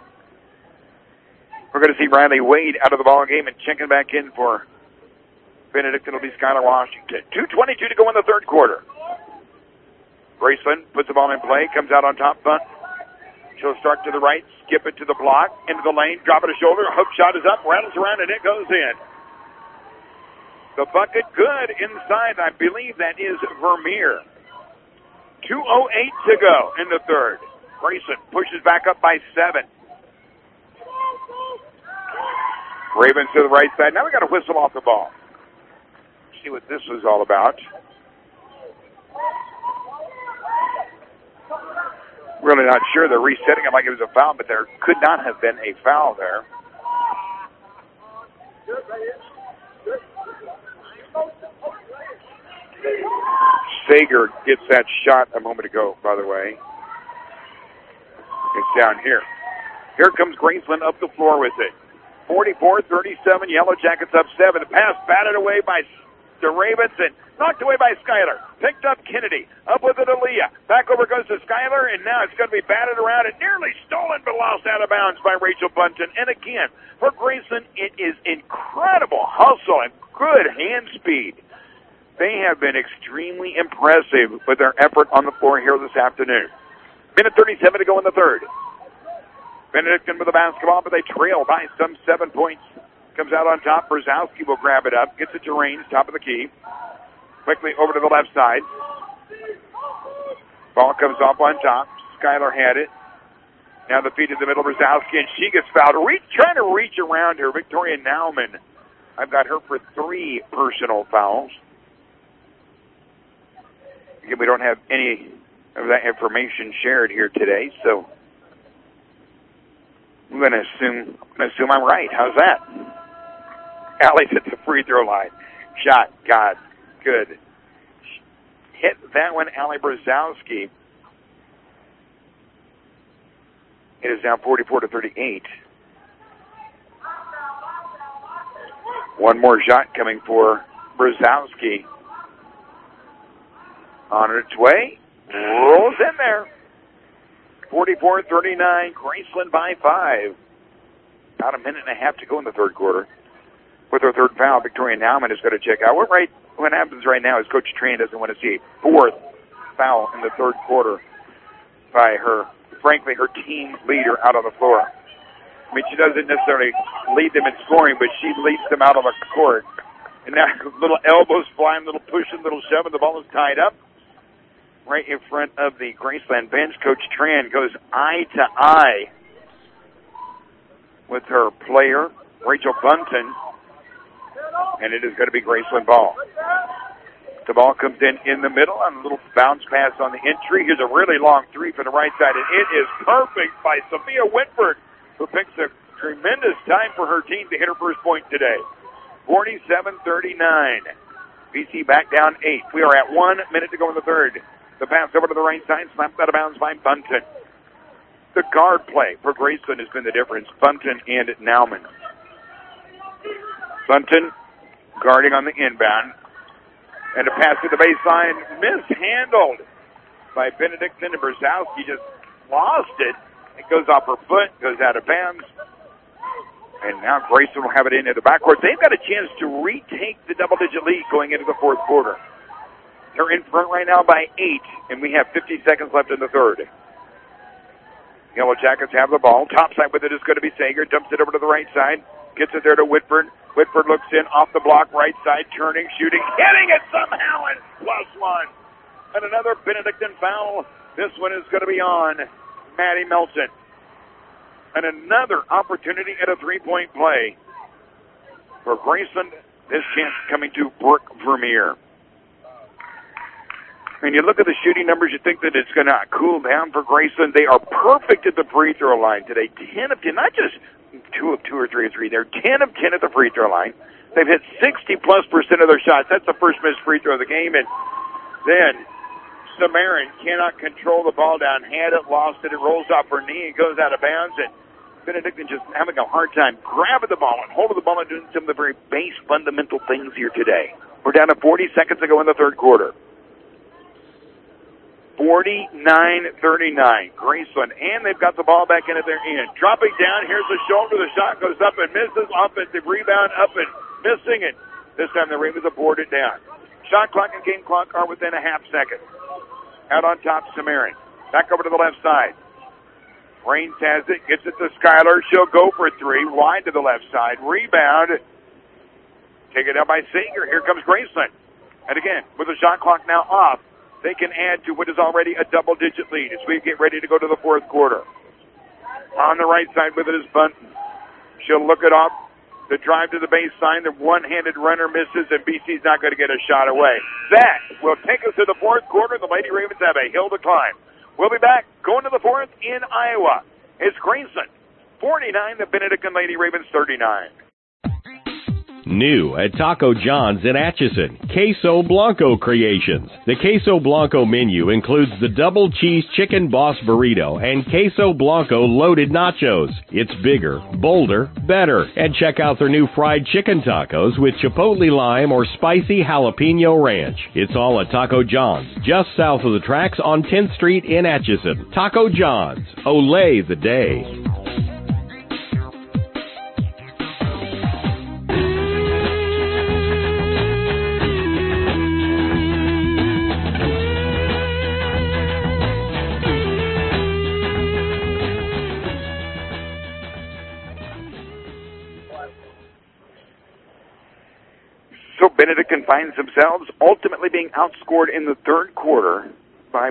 [SPEAKER 4] We're going to see Riley Wade out of the ball game and checking back in for Benedictine will be Skylar Washington. 2:22 to go in the third quarter. Graceland puts the ball in play, comes out on top front. She'll start to the right, skip it to the block, into the lane, drop it a shoulder, hook shot is up, rattles around, and it goes in. The bucket good inside, I believe that is Vermeer. 2:08 to go in the third. Graceland pushes back up by 7. Ravens to the right side. Now we got a whistle off the ball. See what this was all about. Really not sure. They're resetting it like it was a foul, but there could not have been a foul there. Sager gets that shot a moment ago, by the way. It's down here. Here comes Graceland up the floor with it. 44-37, Yellow Jackets up 7. The pass batted away by the Ravens and knocked away by Skylar. Picked up Kennedy. Up with it, Aaliyah. Back over goes to Skylar, and now it's going to be batted around and nearly stolen but lost out of bounds by Rachel Bunton. And again, for Graceland, it is incredible hustle and good hand speed. They have been extremely impressive with their effort on the floor here this afternoon. Minute 37 to go in the third. Benedictine with the basketball, but they trail by some 7 points. Comes out on top. Brzezowski will grab it up. Gets it to Raines, top of the key. Quickly over to the left side. Ball comes off on top. Skylar had it. Now the feed in the middle. Brzezowski, and she gets fouled. Trying to reach around her. Victoria Nauman. I've got her for 3 personal fouls. Again, we don't have any of that information shared here today, so I'm going to assume I'm right. How's that? Allie's at the free throw line. Shot, God, good. Hit that one, Allie Brzezowski. It is now 44-38. One more shot coming for Brzezowski. On its way, rolls in there. 44-39, Graceland by 5. About a minute and a half to go in the third quarter. With her third foul, Victoria Nauman is going to check out. What happens right now is Coach Tran doesn't want to see a 4th foul in the third quarter by her, frankly, her team leader out on the floor. I mean, she doesn't necessarily lead them in scoring, but she leads them out on the court. And now little elbows flying, little pushing, little shoving. The ball is tied up. Right in front of the Graceland bench, Coach Tran goes eye to eye with her player, Rachel Bunton, and it is going to be Graceland ball. The ball comes in the middle on a little bounce pass on the entry. Here's a really long 3 from the right side, and it is perfect by Sophia Whitford, who picks a tremendous time for her team to hit her first point today. 47-39. BC back down 8. We are at 1 minute to go in the third. The pass over to the right side, slapped out of bounds by Bunton. The guard play for Graceland has been the difference. Bunton and Nauman. Bunton guarding on the inbound. And a pass to the baseline, mishandled by Benedictine, and Brzezowski just lost it. It goes off her foot, goes out of bounds. And now Graceland will have it into the backcourt. They've got a chance to retake the double-digit lead going into the fourth quarter. They're in front right now by 8, and we have 50 seconds left in the third. Yellow Jackets have the ball. Top side with it is going to be Sager. Dumps it over to the right side. Gets it there to Whitford. Whitford looks in off the block, right side, turning, shooting, hitting it somehow, and +1. And another Benedictine foul. This one is going to be on Maddie Melton. And another opportunity at a three-point play for Graceland. This chance coming to Brooke Vermeer. And you look at the shooting numbers, you think that it's going to cool down for Graceland. They are perfect at the free throw line today. 10 of 10, not just 2 of 2 or 3 of 3. They're 10 of 10 at the free throw line. They've hit 60+% of their shots. That's the first missed free throw of the game. And then Samarin cannot control the ball down. Had it, lost it. It rolls off her knee and goes out of bounds. And Benedictine just having a hard time grabbing the ball and holding the ball and doing some of the very base fundamental things here today. We're down to 40 seconds to go in the third quarter. 49-39. Graceland, and they've got the ball back into their end. Dropping down, here's the shoulder. The shot goes up and misses. Offensive rebound up and missing it. This time the Ravens have boarded it down. Shot clock and game clock are within a half second. Out on top, Samarin. Back over to the left side. Raines has it, gets it to Skylar. She'll go for 3, wide to the left side. Rebound. Taken out by Sager. Here comes Graceland. And again, with the shot clock now off, they can add to what is already a double-digit lead as we get ready to go to the fourth quarter. On the right side with it is Bunton. She'll look it off. The drive to the baseline. The one-handed runner misses, and BC's not going to get a shot away. That will take us to the fourth quarter. The Lady Ravens have a hill to climb. We'll be back going to the fourth in Iowa. It's Graceland 49, the Benedictine Lady Ravens 39.
[SPEAKER 5] New at Taco John's in Atchison, Queso Blanco Creations. The Queso Blanco menu includes the double cheese chicken boss burrito and Queso Blanco loaded nachos. It's bigger, bolder, better. And check out their new fried chicken tacos with chipotle lime or spicy jalapeno ranch. It's all at Taco John's, just south of the tracks on 10th Street in Atchison. Taco John's, Olay the day.
[SPEAKER 4] So Benedictine finds themselves ultimately being outscored in the third quarter by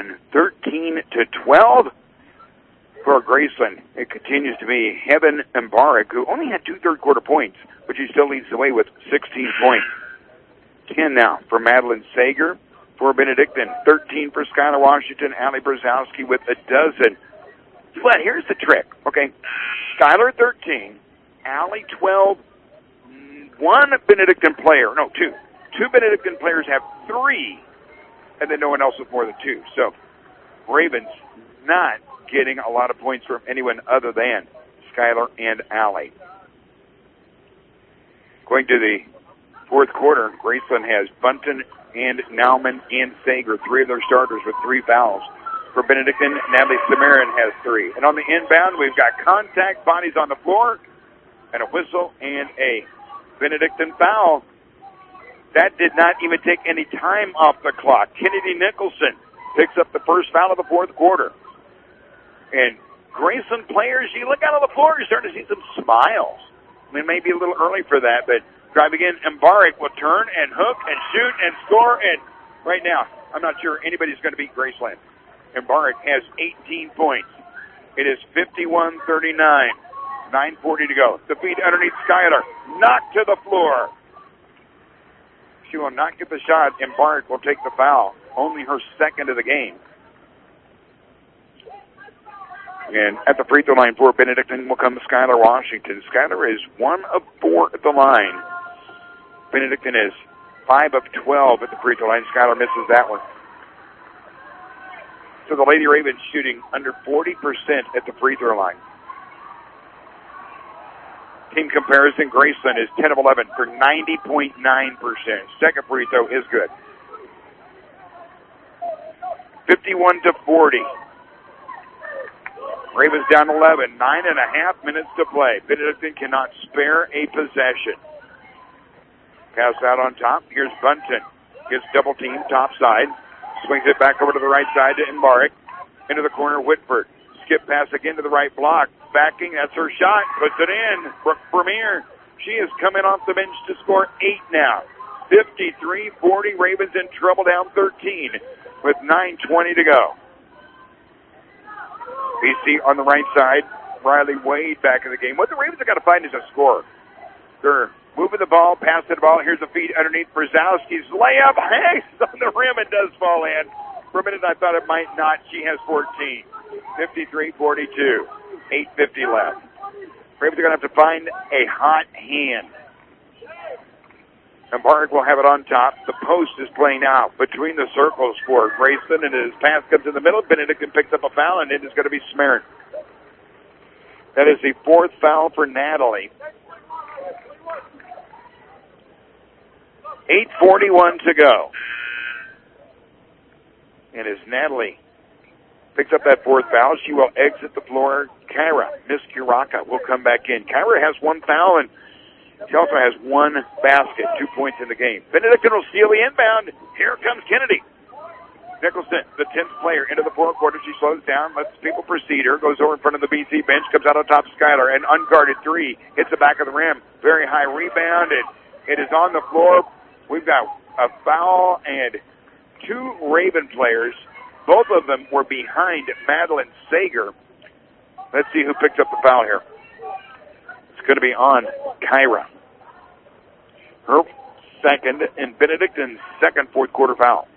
[SPEAKER 4] 13-12 for Graceland. It continues to be Heaven Mbarek, who only had 2 third-quarter points, but she still leads the way with 16 points. 10 now for Madeline Sager. For Benedictine, 13 for Skylar Washington, Allie Brzezowski with a dozen. But here's the trick, okay? Skylar 13, Allie 12, 1 Benedictine player, no, 2. 2 Benedictine players have 3, and then no one else with more than 2. So Ravens not getting a lot of points from anyone other than Skylar and Allie. Going to the fourth quarter, Graceland has Bunton and Nauman and Sager, 3 of their starters with 3 fouls. For Benedictine, Natalie Samarin has 3. And on the inbound, we've got contact, bodies on the floor, and a whistle and a Benedictine foul. That did not even take any time off the clock. Kennedy Nicholson picks up the first foul of the fourth quarter. And Graceland players, you look out on the floor, you're starting to see some smiles. I mean, maybe a little early for that, but driving in, Mbarek will turn and hook and shoot and score. And right now, I'm not sure anybody's going to beat Graceland. Mbarek has 18 points. It is 51-39. 9:40 to go. The feed underneath Skylar. Knocked to the floor. She will not get the shot. Mbarek will take the foul. Only her second of the game. And at the free throw line for Benedictine will come Skylar Washington. Skylar is 1 of 4 at the line. Benedictine is 5 of 12 at the free throw line. Skylar misses that one. So the Lady Ravens shooting under 40% at the free throw line. Team comparison, Graceland is 10 of 11 for 90.9%. Second free throw is good. 51-40. Ravens down 11. 9.5 minutes to play. Benedictine cannot spare a possession. Pass out on top. Here's Bunton. Gets double teamed, top side. Swings it back over to the right side to Embarek. Into the corner, Whitford. Skip pass again to the right block. Backing, that's her shot. Puts it in. Brooke Vermeer. She is coming off the bench to score 8 now. 53-40. Ravens in trouble, down 13 with 9:20 to go. BC on the right side. Riley Wade back in the game. What the Ravens have got to find is a score. They're moving the ball, passing the ball. Here's a feed underneath Brzezowski's layup. Hangs on the rim and does fall in. For a minute I thought it might not. She has 14. 53-42. 8:50 left. Ravens are going to have to find a hot hand. And Barg will have it on top. The post is playing out between the circles for Grayson, and his pass comes in the middle. Benedictine picks up a foul, and it is going to be Smerin. That is the 4th foul for Natalie. 8:41 to go. And as Natalie picks up that 4th foul, she will exit the floor. Kyra, Miss Kuraka, will come back in. Kyra has 1 foul, and she also has 1 basket, 2 points in the game. Benedictine will steal the inbound. Here comes Kennedy. Nicholson, the 10th player, into the fourth quarter. She slows down, lets people precede her, goes over in front of the BC bench, comes out on top of Skylar, an unguarded 3, hits the back of the rim. Very high rebound, and it is on the floor. We've got a foul and 2 Raven players. Both of them were behind Madeline Sager. Let's see who picked up the foul here. It's going to be on Kyra. Her second, and Benedictine's second fourth quarter foul.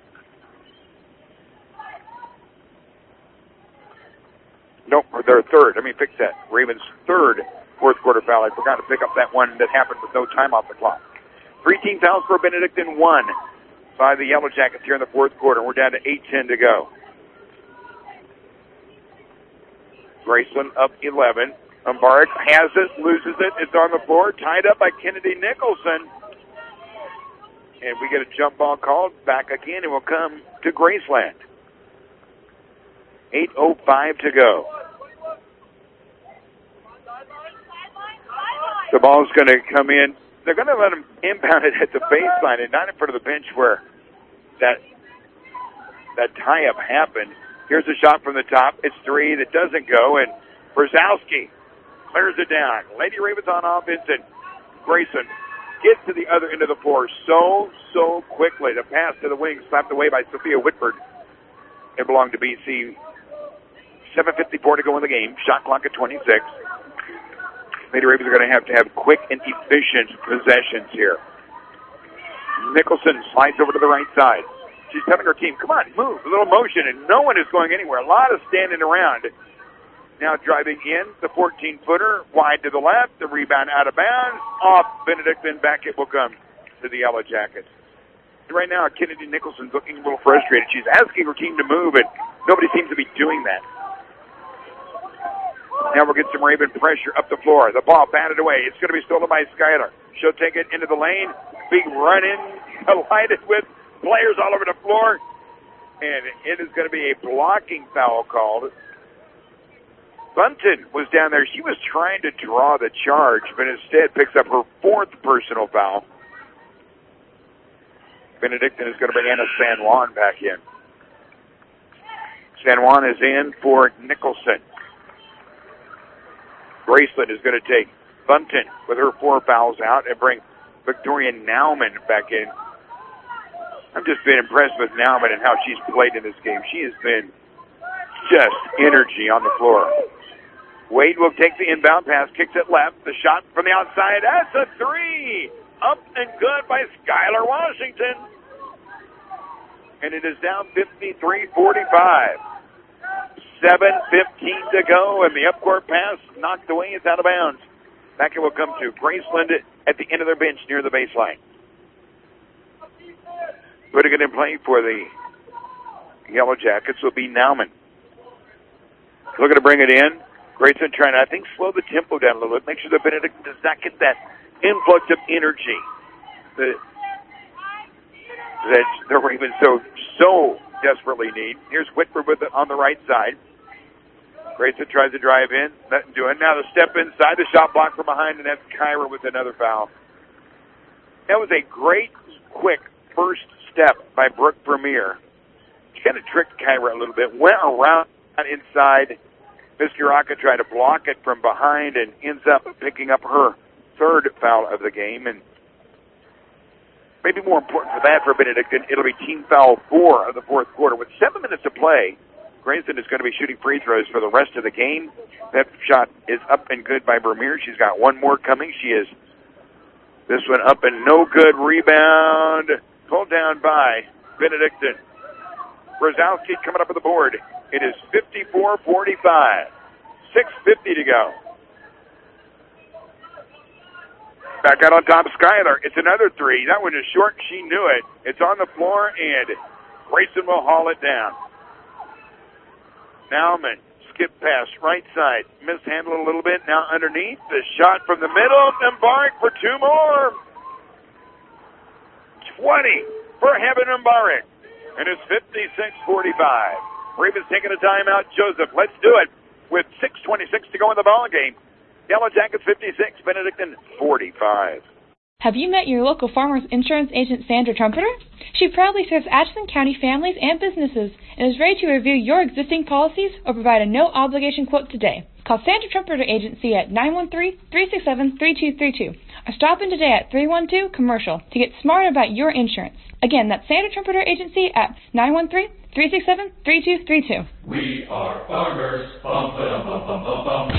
[SPEAKER 4] Nope, their third. Let me fix that. Ravens' third fourth quarter foul. I forgot to pick up that one that happened with no time off the clock. 3 team fouls for Benedictine, 1 by the Yellow Jackets here in the fourth quarter. We're down to 8:10 to go. Graceland up 11. Embarek has it, loses it. It's on the floor, tied up by Kennedy Nicholson. And we get a jump ball called back again, and we'll come to Graceland. 8:05 to go. The ball's going to come in. They're going to let him inbound it at the baseline and not in front of the bench where that tie-up happened. Here's a shot from the top. It's 3 that doesn't go, and Brzezowski clears it down. Lady Ravens on offense, and Grayson gets to the other end of the floor so quickly. The pass to the wing slapped away by Sophia Whitford. It belonged to BC. 7:54 to go in the game. Shot clock at 26. Lady Ravens are going to have quick and efficient possessions here. Nicholson slides over to the right side. She's telling her team, come on, move, a little motion, and no one is going anywhere. A lot of standing around. Now driving in, the 14-footer, wide to the left, the rebound out of bounds, off Benedictine, back it will come to the Yellow Jackets. And right now, Kennedy Nicholson's looking a little frustrated. She's asking her team to move, and nobody seems to be doing that. Now we'll get some Raven pressure up the floor. The ball batted away. It's going to be stolen by Skylar. She'll take it into the lane. Big run-in, collided with players all over the floor. And it is going to be a blocking foul called. Bunton was down there. She was trying to draw the charge, but instead picks up her 4th personal foul. Benedictine is going to bring Anna San Juan back in. San Juan is in for Nicholson. Graceland is going to take Bunton with her 4 fouls out and bring Victoria Nauman back in. I've just been impressed with Nauman and how she's played in this game. She has been just energy on the floor. Wade will take the inbound pass, kicks it left. The shot from the outside, that's a 3! Up and good by Skylar Washington. And it is down 53-45. 7:15 to go, and the upcourt pass knocked away. It's out of bounds. Back it will come to Graceland at the end of their bench near the baseline. Putting it in play for the Yellow Jackets will be Nauman. Looking to bring it in. Grayson trying to, I think, slow the tempo down a little bit. Make sure that Benedict does not get that influx of energy that the Ravens so desperately need. Here's Whitford with it on the right side. Grayson tries to drive in. Nothing doing. Now the step inside, the shot block from behind, and that's Kyra with another foul. That was a great, quick first step by Brooke Vermeer. She kind of tricked Kyra a little bit, went around inside. Miss Uraka tried to block it from behind and ends up picking up her third foul of the game. And maybe more important for that for Benedictine, it'll be team foul 4 of the fourth quarter. With 7 minutes to play, Grayson is going to be shooting free throws for the rest of the game. That shot is up and good by Vermeer. She's got one more coming. She is this one up and no good. Rebound pulled down by Benedictine. Brzezowski coming up with the board. It is 54-45. 6:50 to go. Back out on top, Skyler. It's another three. That one is short. She knew it. It's on the floor, and Grayson will haul it down. Nauman, skip pass, right side. Mishandled a little bit. Now underneath. The shot from the middle. Mbarek for 2 more. 20 for Heaven Mbarek. And it's 56-45. Ravens taking a timeout. Joseph, let's do it. With 6:26 to go in the ball game. Yellow Jackets 56, Benedictine 45.
[SPEAKER 3] Have you met your local Farmers Insurance agent, Sandra Trumpeter? She proudly serves Atchison County families and businesses and is ready to review your existing policies or provide a no-obligation quote today. Call Sandra Trumpeter Agency at 913-367-3232 or stop in today at 312-COMMERCIAL to get smart about your insurance. Again, that's Sandra Trumpeter Agency at 913-367-3232.
[SPEAKER 7] We are farmers. Bum, ba-dum, bum, bum, bum, bum.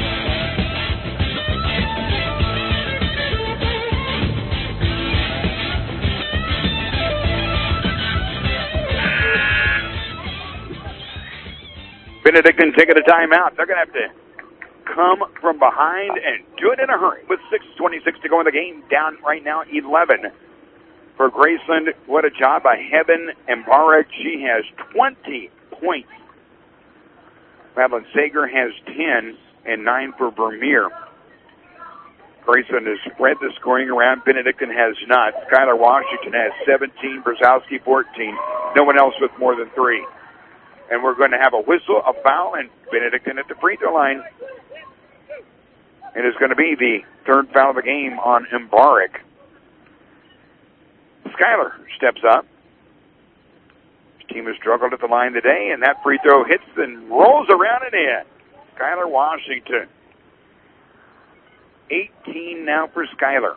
[SPEAKER 4] Benedictine taking a timeout. They're going to have to come from behind and do it in a hurry with 6:26 to go in the game. Down right now 11 for Graceland. What a job by Heaven Mbarek. She has 20 points. Madeline Sager has 10 and 9 for Vermeer. Graceland has spread the scoring around. Benedictine has not. Skylar Washington has 17. Brzezowski 14. No one else with more than 3. And we're going to have a whistle, a foul, and Benedictine at the free throw line. It is going to be the third foul of the game on Mbarek. Skyler steps up. His team has struggled at the line today, and that free throw hits and rolls around and in. Skylar Washington. 18 now for Skyler.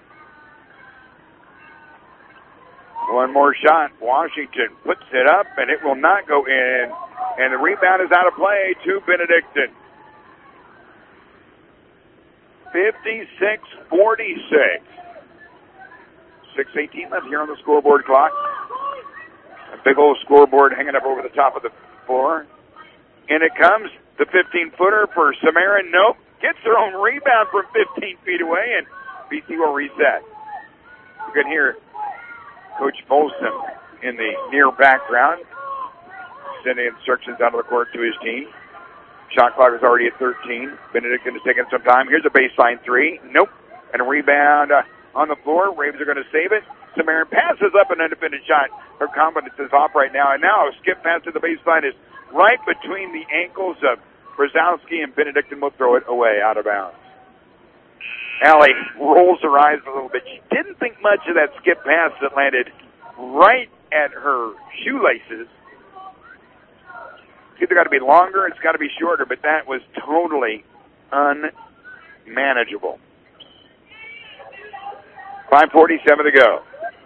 [SPEAKER 4] One more shot. Washington puts it up, and it will not go in. And the rebound is out of play to Benedictine. 56-46. 6:18 left here on the scoreboard clock. A big old scoreboard hanging up over the top of the floor. In it comes the 15-footer for Samara. Nope. Gets her own rebound from 15 feet away, and BC will reset. You can hear Coach Folsom in the near background sending instructions out of the court to his team. Shot clock is already at 13. Benedictine is taking some time. Here's a baseline three. Nope. And a rebound on the floor. Ravens are going to save it. Samarin passes up an undefended shot. Her confidence is off right now. And now a skip pass to the baseline is right between the ankles of Brzezowski, and Benedictine will throw it away out of bounds. Allie rolls her eyes a little bit. She didn't think much of that skip pass that landed right at her shoelaces. It's either got to be longer, it's got to be shorter, but that was totally unmanageable. 5:47 to go.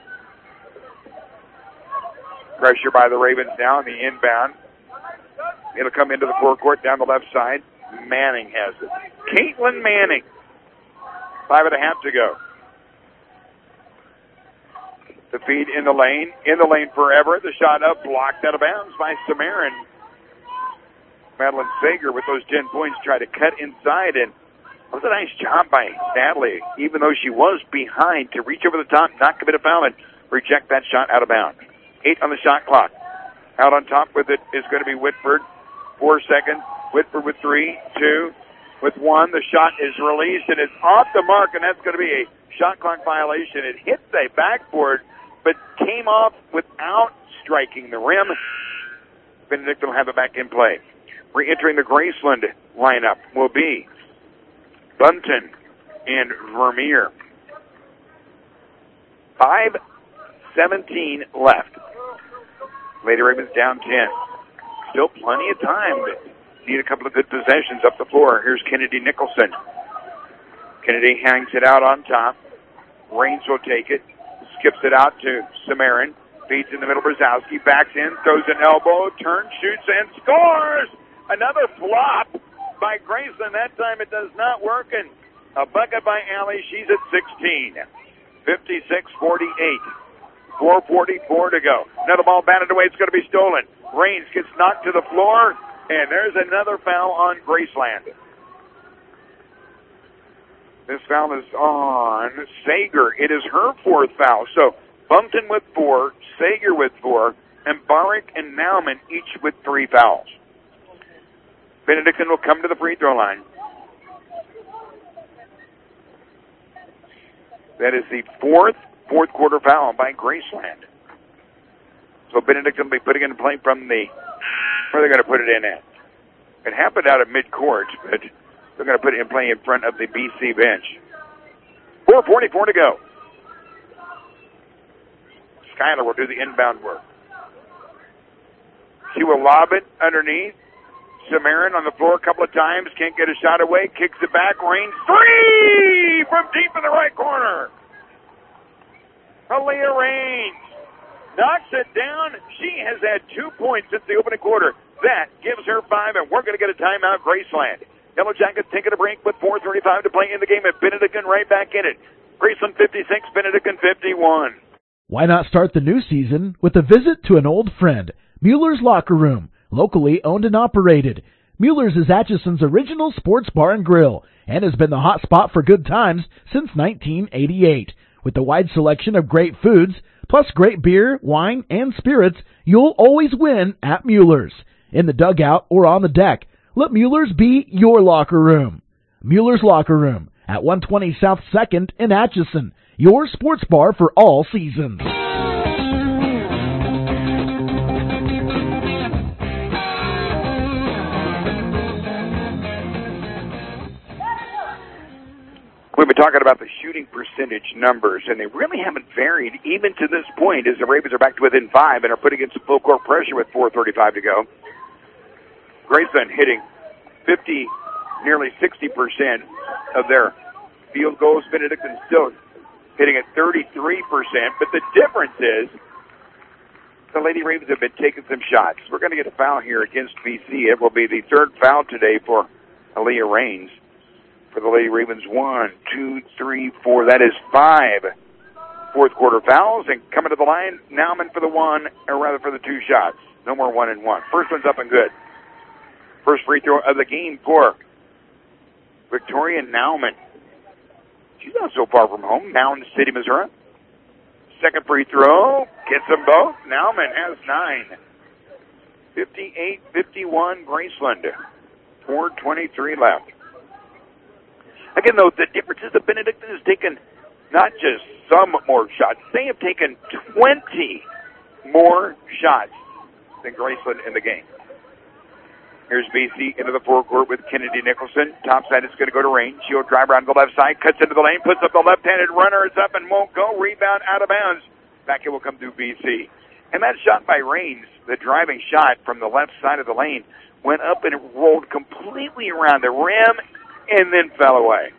[SPEAKER 4] Pressure by the Ravens now on the inbound. It'll come into the forecourt down the left side. Manning has it. Caitlin Manning. 5.5 to go. The feed in the lane forever. The shot up, blocked out of bounds by Samarin. Madeline Sager with those 10 points tried to cut inside, and it was a nice job by Natalie, even though she was behind, to reach over the top, not commit a foul, and reject that shot out of bounds. 8 on the shot clock. Out on top with it is going to be Whitford. 4 seconds. Whitford with 3, 2, with 1. The shot is released, and it's off the mark, and that's going to be a shot clock violation. It hit the backboard, but came off without striking the rim. Benedictine will have it back in play. Re-entering the Graceland lineup will be Bunton and Vermeer. 5 17 left. Lady Ravens down 10. Still plenty of time. Need a couple of good possessions up the floor. Here's Kennedy Nicholson. Kennedy hangs it out on top. Raines will take it. Skips it out to Samarin. Feeds in the middle. Brzezowski backs in. Throws an elbow. Turns, shoots, and scores! Another flop by Graceland. That time it does not work. And a bucket by Allie. She's at 16. 56-48. 4:44 to go. Another ball batted away. It's going to be stolen. Raines gets knocked to the floor. And there's another foul on Graceland. This foul is on Sager. It is her fourth foul. So Bumpton with 4, Sager with 4, and Barick and Nauman each with 3 fouls. Benedictine will come to the free throw line. That is the fourth quarter foul by Graceland. So Benedictine will be putting it in play from the, where they're going to put it in at. It happened out of midcourt, but they're going to put it in play in front of the BC bench. 4:44 to go. Schuyler will do the inbound work. She will lob it underneath. Samarin on the floor a couple of times. Can't get a shot away. Kicks it back. Raines. 3 from deep in the right corner. Aaliyah Raines knocks it down. She has had 2 points since the opening quarter. That gives her 5, and we're going to get a timeout, Graceland. Yellow Jackets taking a break with 4:35 to play in the game, and Benedictine right back in it. Graceland 56, Benedictine 51.
[SPEAKER 8] Why not start the new season with a visit to an old friend, Mueller's Locker Room, locally owned and operated. Mueller's is Atchison's original sports bar and grill, and has been the hot spot for good times since 1988. With a wide selection of great foods, plus great beer, wine, and spirits, you'll always win at Mueller's. In the dugout or on the deck, let Mueller's be your locker room. Mueller's Locker Room at 120 South 2nd in Atchison, your sports bar for all seasons.
[SPEAKER 4] We've been talking about the shooting percentage numbers, and they really haven't varied even to this point as the Ravens are back to within 5 and are putting in some full court pressure with 4:35 to go. Graceland hitting 50, nearly 60% of their field goals. Benedictine still hitting at 33%, but the difference is the Lady Ravens have been taking some shots. We're going to get a foul here against BC. It will be the 3rd foul today for Aaliyah Raines. For the Lady Ravens, 1, 2, 3, 4. That is 5 fourth quarter fouls. And coming to the line, Nauman for the 1, or rather for the 2 shots. No more 1 and 1. First one's up and good. First free throw of the game for Victoria Nauman. She's not so far from home. Mound City, Missouri. Second free throw. Gets them both. Nauman has 9. 58-51 Graceland. 4:23 left. Again, though, the difference is that Benedictine has taken not just some more shots. They have taken 20 more shots than Graceland in the game. Here's BC into the forecourt with Kennedy Nicholson. Top side is going to go to Raines. She'll drive around the left side, cuts into the lane, puts up the left-handed runner. It's up and won't go. Rebound out of bounds. Back it will come through BC. And that shot by Raines, the driving shot from the left side of the lane, went up and rolled completely around the rim and then fell away.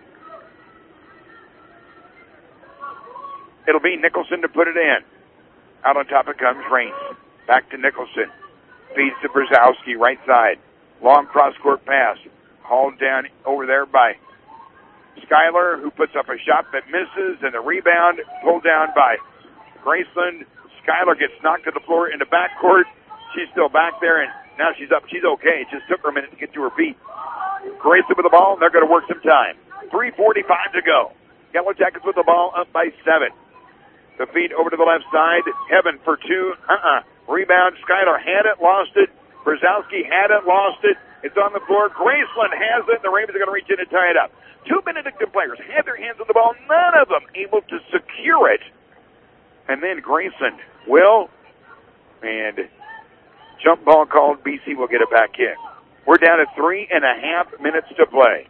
[SPEAKER 4] It'll be Nicholson to put it in. Out on top it comes Raines. Back to Nicholson. Feeds to Brzezowski, right side. Long cross-court pass. Hauled down over there by Schuyler, who puts up a shot that misses, and the rebound pulled down by Graceland. Schuyler gets knocked to the floor in the backcourt. She's still back there, and now she's up. She's okay. It just took her a minute to get to her feet. Graceland with the ball, and they're going to work some time. 3:45 to go. Yellow Jackets with the ball up by 7. The feed over to the left side. Heaven for 2. Rebound. Schuyler had it, lost it. Brzezowski had it, lost it. It's on the floor. Graceland has it. The Ravens are going to reach in and tie it up. 2 Benedictine players had their hands on the ball. None of them able to secure it. And then Graceland will, and jump ball called. BC will get it back in. We're down to 3.5 minutes to play.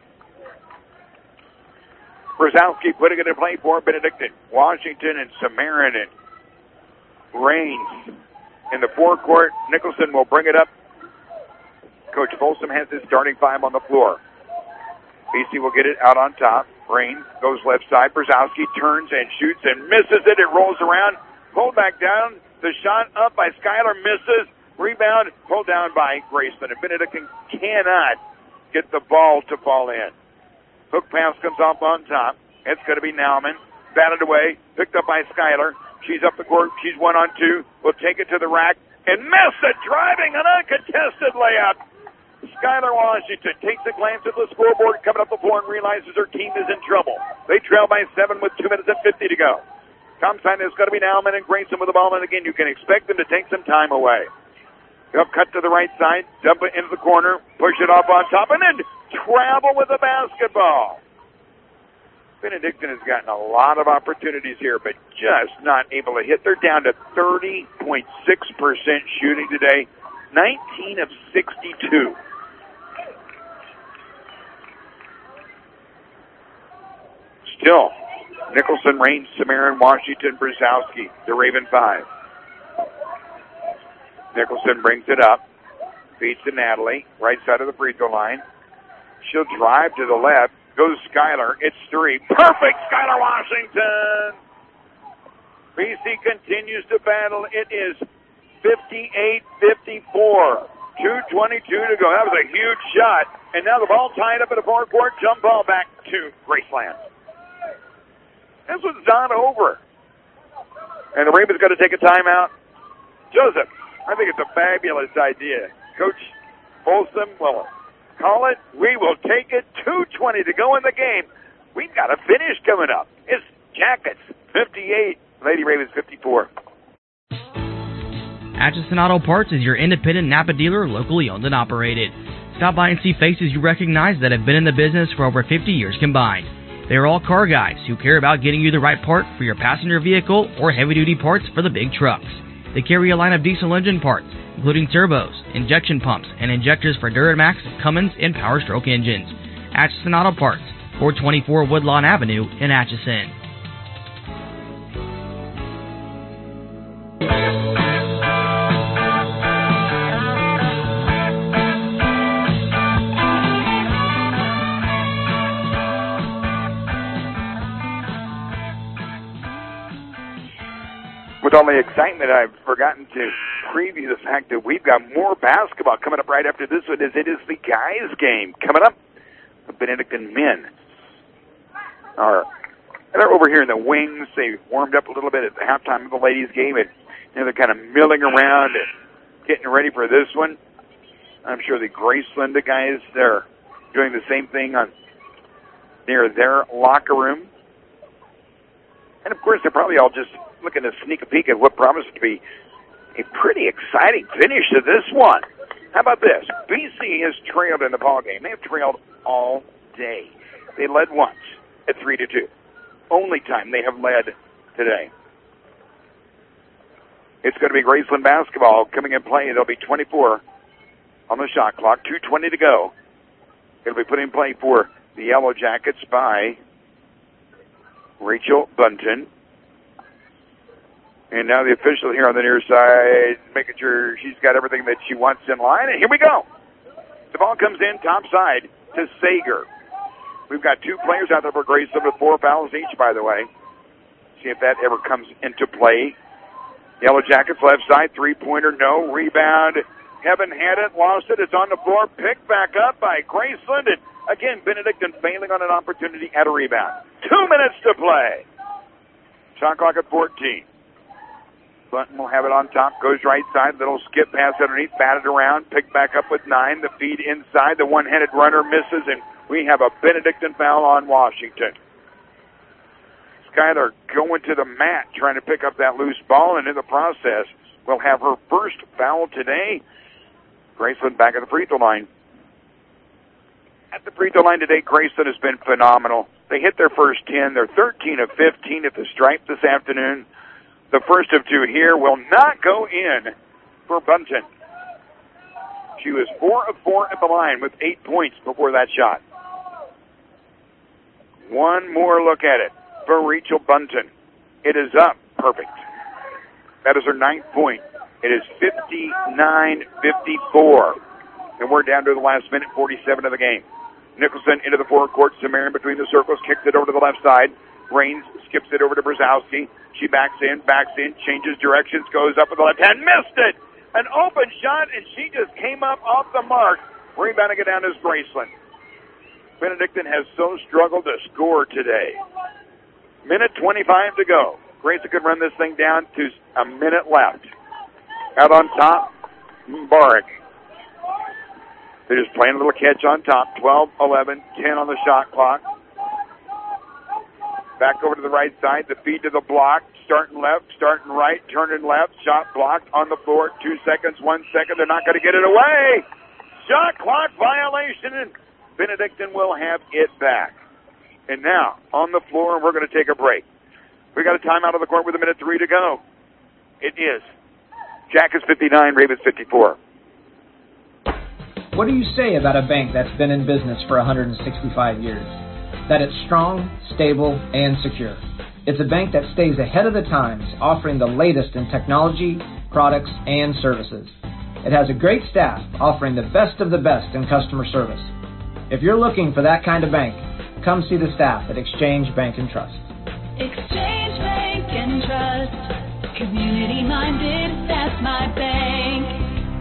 [SPEAKER 4] Brzezowski putting it in play for Benedictine. Washington and Samarin and Raines in the forecourt. Nicholson will bring it up. Coach Folsom has his starting five on the floor. BC will get it out on top. Raines goes left side. Brzezowski turns and shoots and misses it. It rolls around. Pulled back down. The shot up by Schuyler misses. Rebound pulled down by Graceland. And Benedictine cannot get the ball to fall in. Hook pass comes off on top. It's going to be Nauman. Batted away. Picked up by Schuyler. She's up the court. She's 1-on-2. Will take it to the rack and miss it. Driving an uncontested layup. Schuyler Washington takes a glance at the scoreboard coming up the floor and realizes her team is in trouble. They trail by 7 with 2 minutes and 50 to go. Topside is going to be Nauman and Grayson with the ball, and again, you can expect them to take some time away. They'll cut to the right side, dump it into the corner, push it off on top, and then travel with the basketball. Benedictine has gotten a lot of opportunities here, but just not able to hit. They're down to 30.6% shooting today, 19 of 62. Still, Nicholson, Raines, Samarin, Washington, Brzezowski, the Raven 5. Nicholson brings it up, feeds to Natalie, right side of the free throw line. She'll drive to the left, goes Schuyler, it's 3. Perfect, Schuyler Washington! BC continues to battle. It is 58-54. 2:22 to go. That was a huge shot. And now the ball tied up in the forecourt. Jump ball back to Graceland. This one's not over. And the Ravens got to take a timeout. Joseph, I think it's a fabulous idea. Coach Folsom will call it. We will take it. 2:20 to go in the game. We've got a finish coming up. It's Jackets 58, Lady Ravens 54.
[SPEAKER 9] Atchison Auto Parts is your independent Napa dealer, locally owned and operated. Stop by and see faces you recognize that have been in the business for over 50 years combined. They are all car guys who care about getting you the right part for your passenger vehicle or heavy-duty parts for the big trucks. They carry a line of diesel engine parts, including turbos, injection pumps, and injectors for Duramax, Cummins, and Power Stroke engines. Atchison Auto Parts, 424 Woodlawn Avenue in Atchison.
[SPEAKER 4] With all the excitement, I've forgotten to preview the fact that we've got more basketball coming up right after this one, as it is the guys' game coming up. The Benedictine men they're over here in the wings. They warmed up a little bit at the halftime of the ladies' game, and they're kind of milling around and getting ready for this one. I'm sure the Graceland guys, they're doing the same thing near their locker room. And, of course, they're probably all just looking to sneak a peek at what promises to be a pretty exciting finish to this one. How about this? BC has trailed in the ballgame. They have trailed all day. They led once at 3-2. Only time they have led today. It's going to be Graceland basketball coming in play. There'll be 24 on the shot clock. 2:20 to go. It'll be put in play for the Yellow Jackets by Rachel Bunton. And now the official here on the near side, making sure she's got everything that she wants in line. And here we go. The ball comes in top side to Sager. We've got 2 players out there for Graceland with 4 fouls each, by the way. See if that ever comes into play. Yellow Jackets left side, 3-pointer, no. Rebound. Heaven had it, lost it. It's on the floor, picked back up by Graceland. And again, Benedictine failing on an opportunity at a rebound. 2 minutes to play. Shot clock at 14. Bunton will have it on top, goes right side, little skip pass underneath, batted around, picked back up with 9, the feed inside, the one-handed runner misses, and we have a Benedictine foul on Washington. Schuyler going to the mat, trying to pick up that loose ball, and in the process, will have her first foul today. Graceland back at the free throw line. At the free throw line today, Graceland has been phenomenal. They hit their first 10. They're 13 of 15 at the stripe this afternoon. The first of 2 here will not go in for Bunton. She was 4 of 4 at the line with 8 points before that shot. One more look at it for Rachel Bunton. It is up. Perfect. That is her 9th point. It is 59-54. And we're down to the last minute, 47 of the game. Nicholson into the forecourt. Samarin between the circles, kicks it over to the left side. Raines skips it over to Brzezowski. She backs in, changes directions, goes up with the left hand, missed it! An open shot, and she just came up off the mark. Rebounding it down is Graceland. Benedictine has so struggled to score today. Minute 25 to go. Graceland could run this thing down to a minute left. Out on top, Mubarak. They're just playing a little catch on top. 12, 11, 10 on the shot clock. Back over to the right side. The feed to the block. Starting left, starting right, turning left. Shot blocked on the floor. 2 seconds, 1 second. They're not going to get it away. Shot clock violation, and Benedictine will have it back. And now, on the floor, and we're going to take a break. We got a timeout on the court with 1:03 to go. It is Jackets 59, Ravens 54.
[SPEAKER 10] What do you say about a bank that's been in business for 165 years? That it's strong, stable, and secure. It's a bank that stays ahead of the times, offering the latest in technology, products, and services. It has a great staff offering the best of the best in customer service. If you're looking for that kind of bank, come see the staff at Exchange Bank and Trust.
[SPEAKER 11] Exchange Bank and Trust. Community minded, that's my bank.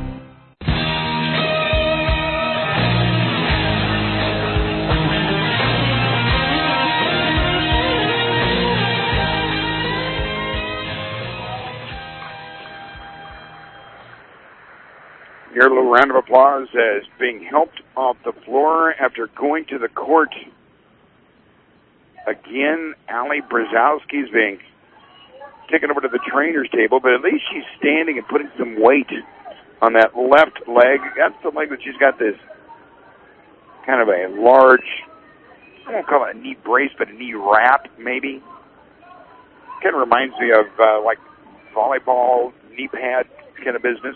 [SPEAKER 4] Here, a little round of applause as being helped off the floor after going to the court. Again, Allie Brzezowski's being taken over to the trainer's table, but at least she's standing and putting some weight on that left leg. That's the leg that she's got this kind of a large, I won't call it a knee brace, but a knee wrap, maybe. Kind of reminds me of like volleyball knee pad kind of business.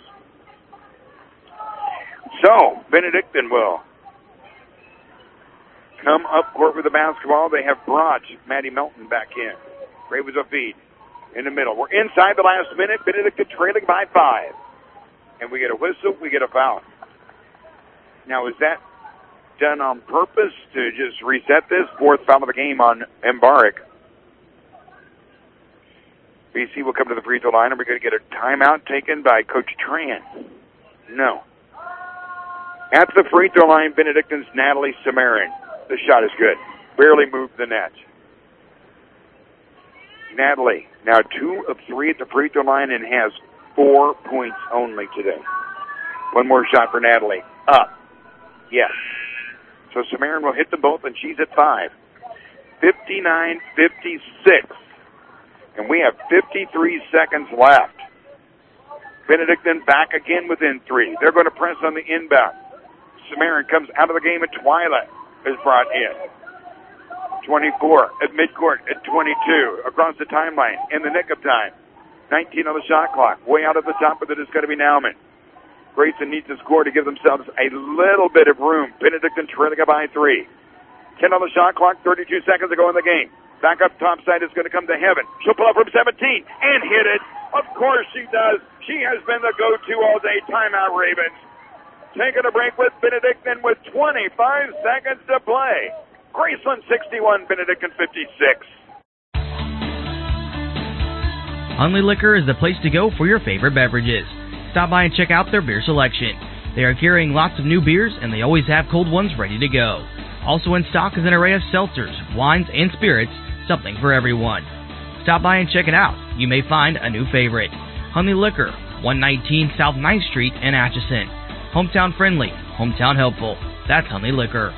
[SPEAKER 4] So, Benedictine will come up court with the basketball. They have brought Maddie Melton back in. Ravens a feed in the middle. We're inside the last minute. Benedictine trailing by 5. And we get a whistle, we get a foul. Now, is that done on purpose to just reset this? 4th foul of the game on Mbarek. BC will come to the free throw line, and we're going to get a timeout taken by Coach Tran. No. At the free throw line, Benedictine's Natalie Samarin. The shot is good. Barely moved the net. Natalie, now 2 of 3 at the free throw line and has 4 points only today. One more shot for Natalie. Up. Yes. So Samarin will hit them both, and she's at 5. 59-56. And we have 53 seconds left. Benedictine back again within 3. They're going to press on the inbound. Samarin comes out of the game, and Twyla is brought in. 24 at midcourt at 22. Across the timeline in the nick of time. 19 on the shot clock. Way out at the top of it is going to be Nauman. Grayson needs to score to give themselves a little bit of room. Benedictine trailing by 3. 10 on the shot clock, 32 seconds to go in the game. Back up top side is going to come to Heaven. She'll pull up from 17 and hit it. Of course she does. She has been the go-to all day. Timeout, Ravens. Taking a break with Benedictine with 25 seconds to play. Graceland 61, Benedictine 56.
[SPEAKER 9] Hunley Liquor is the place to go for your favorite beverages. Stop by and check out their beer selection. They are carrying lots of new beers, and they always have cold ones ready to go. Also in stock is an array of seltzers, wines, and spirits, something for everyone. Stop by and check it out. You may find a new favorite. Hunley Liquor, 119 South 9th Street in Atchison. Hometown friendly, hometown helpful. That's Hunley Liquor.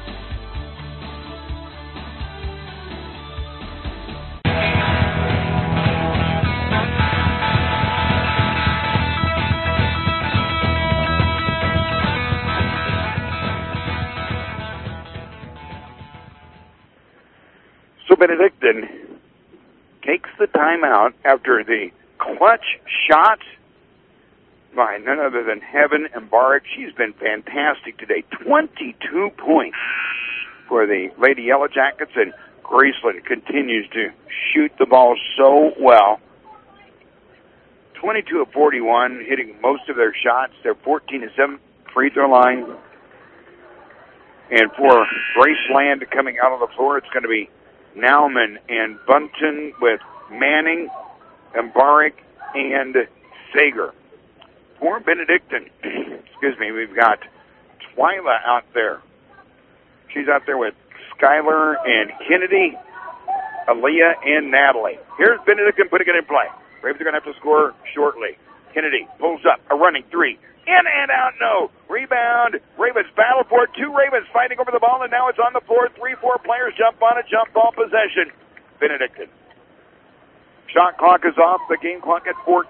[SPEAKER 4] So Benedictine takes the timeout after the clutch shot by none other than Heaven Mbarek. She's been fantastic today. 22 points for the Lady Yellow Jackets, and Graceland continues to shoot the ball so well. 22 of 41, hitting most of their shots. They're 14-7 free throw line. And for Graceland coming out on the floor, it's going to be Nauman and Bunton with Manning, Mbarek, and Sager. For Benedictine, we've got Twyla out there. She's out there with Skylar and Kennedy, Aaliyah, and Natalie. Here's Benedictine putting it in play. Ravens are going to have to score shortly. Kennedy pulls up, a running three. In and out, no. Rebound. Ravens battle for it. Two Ravens fighting over the ball, and now it's on the floor. 3-4 players jump on it. Jump ball possession. Benedictine. Shot clock is off. The game clock at 14.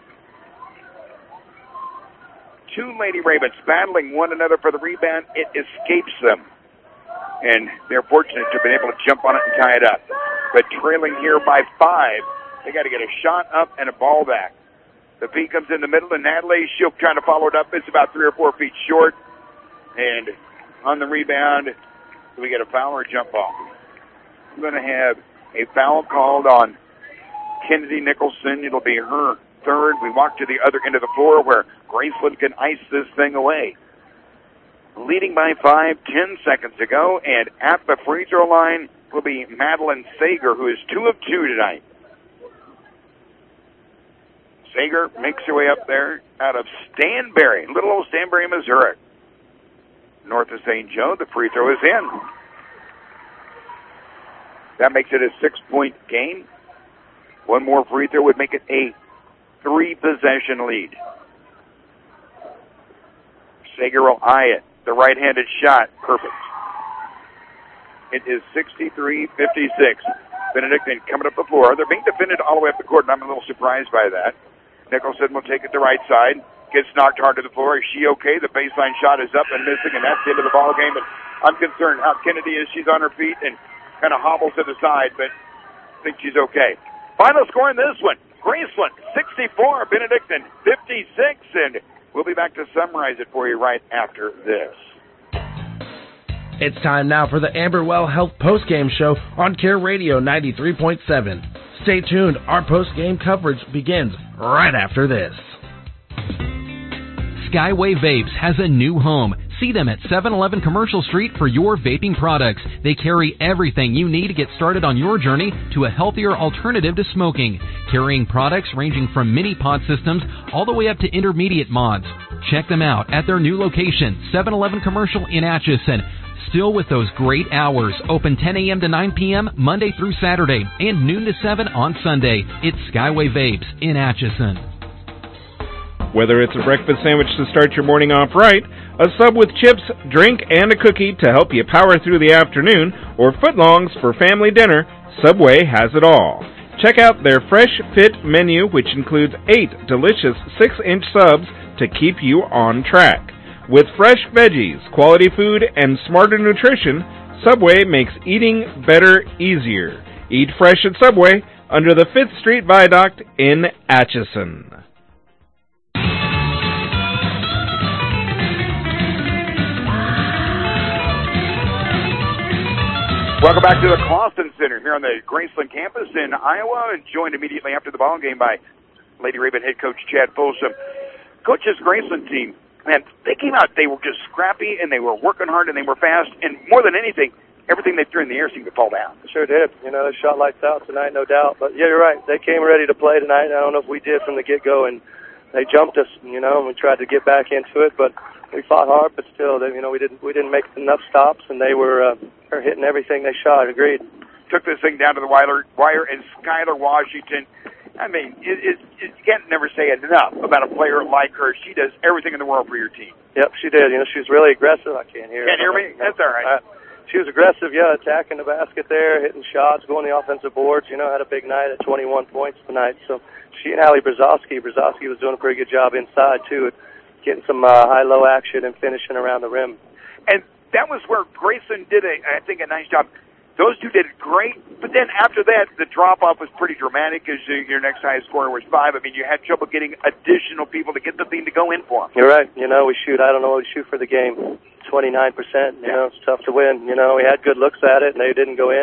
[SPEAKER 4] Two Lady Ravens battling one another for the rebound. It escapes them. And they're fortunate to have been able to jump on it and tie it up. But trailing here by 5, they got to get a shot up and a ball back. The feed comes in the middle, and Natalie Shook trying to follow it up. It's about 3 or 4 feet short. And on the rebound, do we get a foul or a jump ball? I'm going to have a foul called on Kennedy Nicholson. It'll be her third. We walk to the other end of the floor where Graceland can ice this thing away. Leading by 5, 10 seconds to go, and at the free throw line will be Madeline Sager, who is 2 of 2 tonight. Sager makes her way up there out of Stanberry, little old Stanberry, Missouri. North of St. Joe, the free throw is in. That makes it a 6-point game. One more free throw would make it a 3-possession lead. Sager will eye it. The right-handed shot, perfect. It is 63-56. Benedictine coming up the floor. They're being defended all the way up the court, and I'm a little surprised by that. Nicholson will take it the right side. Gets knocked hard to the floor. Is she okay? The baseline shot is up and missing, and that's the end of the ball game. But I'm concerned how Kennedy is. She's on her feet and kind of hobbles to the side, but I think she's okay. Final score in this one. Graceland, 64. Benedictine, 56. And we'll be back to summarize it for you right after this.
[SPEAKER 1] It's time now for the Amberwell Health Postgame Show on Care Radio 93.7. Stay tuned. Our postgame coverage begins right after this.
[SPEAKER 2] Skyway Vapes has a new home. See them at 711 Commercial Street for your vaping products. They carry everything you need to get started on your journey to a healthier alternative to smoking, carrying products ranging from mini pod systems all the way up to intermediate mods. Check them out at their new location, 711 Commercial in Atchison. Still with those great hours, open 10 a.m. to 9 p.m. Monday through Saturday and noon to 7 on Sunday. It's Skyway Vapes in Atchison.
[SPEAKER 12] Whether it's a breakfast sandwich to start your morning off right, a sub with chips, drink, and a cookie to help you power through the afternoon, or footlongs for family dinner, Subway has it all. Check out their Fresh Fit menu, which includes 8 delicious 6-inch subs to keep you on track. With fresh veggies, quality food, and smarter nutrition, Subway makes eating better easier. Eat fresh at Subway under the 5th Street Viaduct in Atchison.
[SPEAKER 4] Welcome back to the Clawson Center here on the Graceland campus in Iowa, and joined immediately after the ball game by Lady Raven head coach Chad Folsom. Coach's Graceland team, man, they came out, they were just scrappy, and they were working hard, and they were fast, and more than anything, everything they threw in the air seemed to fall down.
[SPEAKER 16] Sure did. You know, they shot lights out tonight, no doubt. But, yeah, you're right. They came ready to play tonight. I don't know if we did from the get-go, and they jumped us, you know, and we tried to get back into it, but we fought hard, but still, you know, we didn't make enough stops, and they were hitting everything they shot. Agreed.
[SPEAKER 4] Took this thing down to the wire, and Skylar Washington, I mean, you can't never say enough about a player like her. She does everything in the world for your team.
[SPEAKER 16] Yep, she did. You know, she was really aggressive. I can't hear her.
[SPEAKER 4] Can't hear me? That's all right.
[SPEAKER 16] She was aggressive, yeah, attacking the basket there, hitting shots, going the offensive boards. You know, had a big night at 21 points tonight. So she and Allie Brzozowski was doing a pretty good job inside, too, getting some high-low action and finishing around the rim.
[SPEAKER 4] And that was where Graceland did, I think, a nice job. Those two did great, but then after that, the drop-off was pretty dramatic because your next highest scorer was 5. I mean, you had trouble getting additional people to get the thing to go in for them.
[SPEAKER 16] You're right. You know, I don't know what we shoot for the game, 29%. You know, it's tough to win. You know, we had good looks at it, and they didn't go in.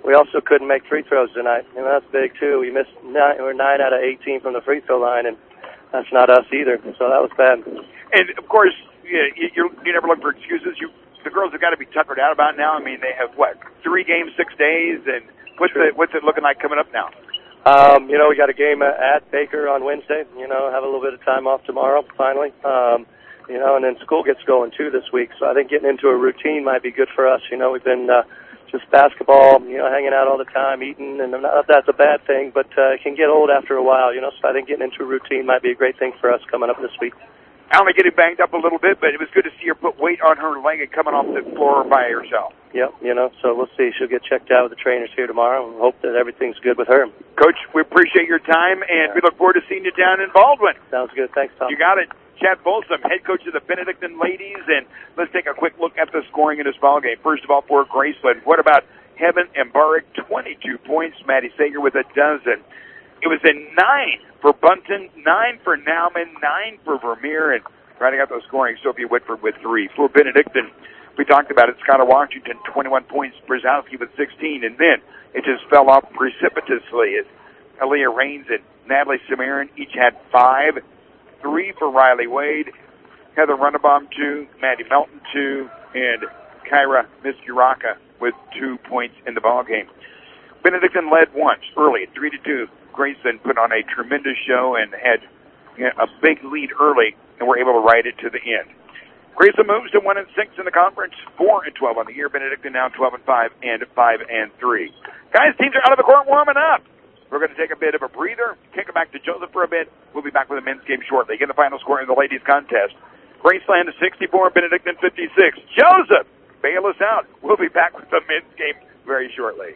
[SPEAKER 16] we also couldn't make free throws tonight. You know, that's big, too. We missed 9 out of 18 from the free throw line, and that's not us either. So that was bad.
[SPEAKER 4] And, of course, you never look for excuses. The girls have got to be tuckered out about now. I mean, they have, 3 games, 6 days, and what's it looking like coming up now?
[SPEAKER 16] You know, we got a game at Baker on Wednesday. You know, have a little bit of time off tomorrow, finally. You know, and then school gets going, too, this week. So I think getting into a routine might be good for us. You know, we've been just basketball, you know, hanging out all the time, eating, and not that that's a bad thing, but it can get old after a while, you know, so I think getting into a routine might be a great thing for us coming up this week.
[SPEAKER 4] Allie getting banged up a little bit, but it was good to see her put weight on her leg and coming off the floor by herself.
[SPEAKER 16] Yep, you know, so we'll see. She'll get checked out with the trainers here tomorrow and hope that everything's good with her.
[SPEAKER 4] Coach, we appreciate your time, and we look forward to seeing you down in Baldwin.
[SPEAKER 16] Sounds good. Thanks, Tom.
[SPEAKER 4] You got it. Chad Folsom, head coach of the Benedictine ladies, and let's take a quick look at the scoring in this ballgame. First of all, for Graceland, what about Heaven and Barrick, 22 points. Maddie Sager with a dozen. It was a 9 for Bunton, 9 for Nauman, 9 for Vermeer, and rounding out those scoring, Sophia Whitford with 3. For Benedictine, we talked about it, Skylar Washington, 21 points, Brzezowski with 16, and then it just fell off precipitously as Aaliyah Raines and Natalie Samarin each had 5. 3 for Riley Wade, Heather Runnebaum 2, Maddie Melton 2, and Kyra Miskiraka with 2 points in the ballgame. Benedictine led once early at 3-2. Graceland put on a tremendous show and had a big lead early, and were able to ride it to the end. Graceland moves to 1-6 in the conference, 4-12 on the year. Benedictine now 12-5 and 5-3. Guys, teams are out of the court warming up. We're going to take a bit of a breather, kick it back to Joseph for a bit. We'll be back with the men's game shortly. Again, the final score in the ladies' contest. Graceland 64, Benedictine 56. Joseph, bail us out. We'll be back with the men's game very shortly.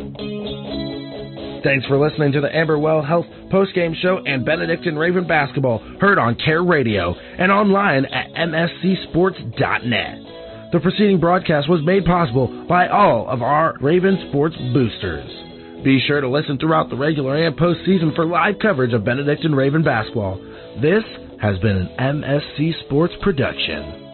[SPEAKER 1] Thanks for listening to the Amberwell Health postgame show and Benedictine Raven basketball, heard on Care Radio and online at mscsports.net. The preceding broadcast was made possible by all of our Raven Sports boosters. Be sure to listen throughout the regular and postseason for live coverage of Benedictine Raven basketball. This has been an MSC Sports production.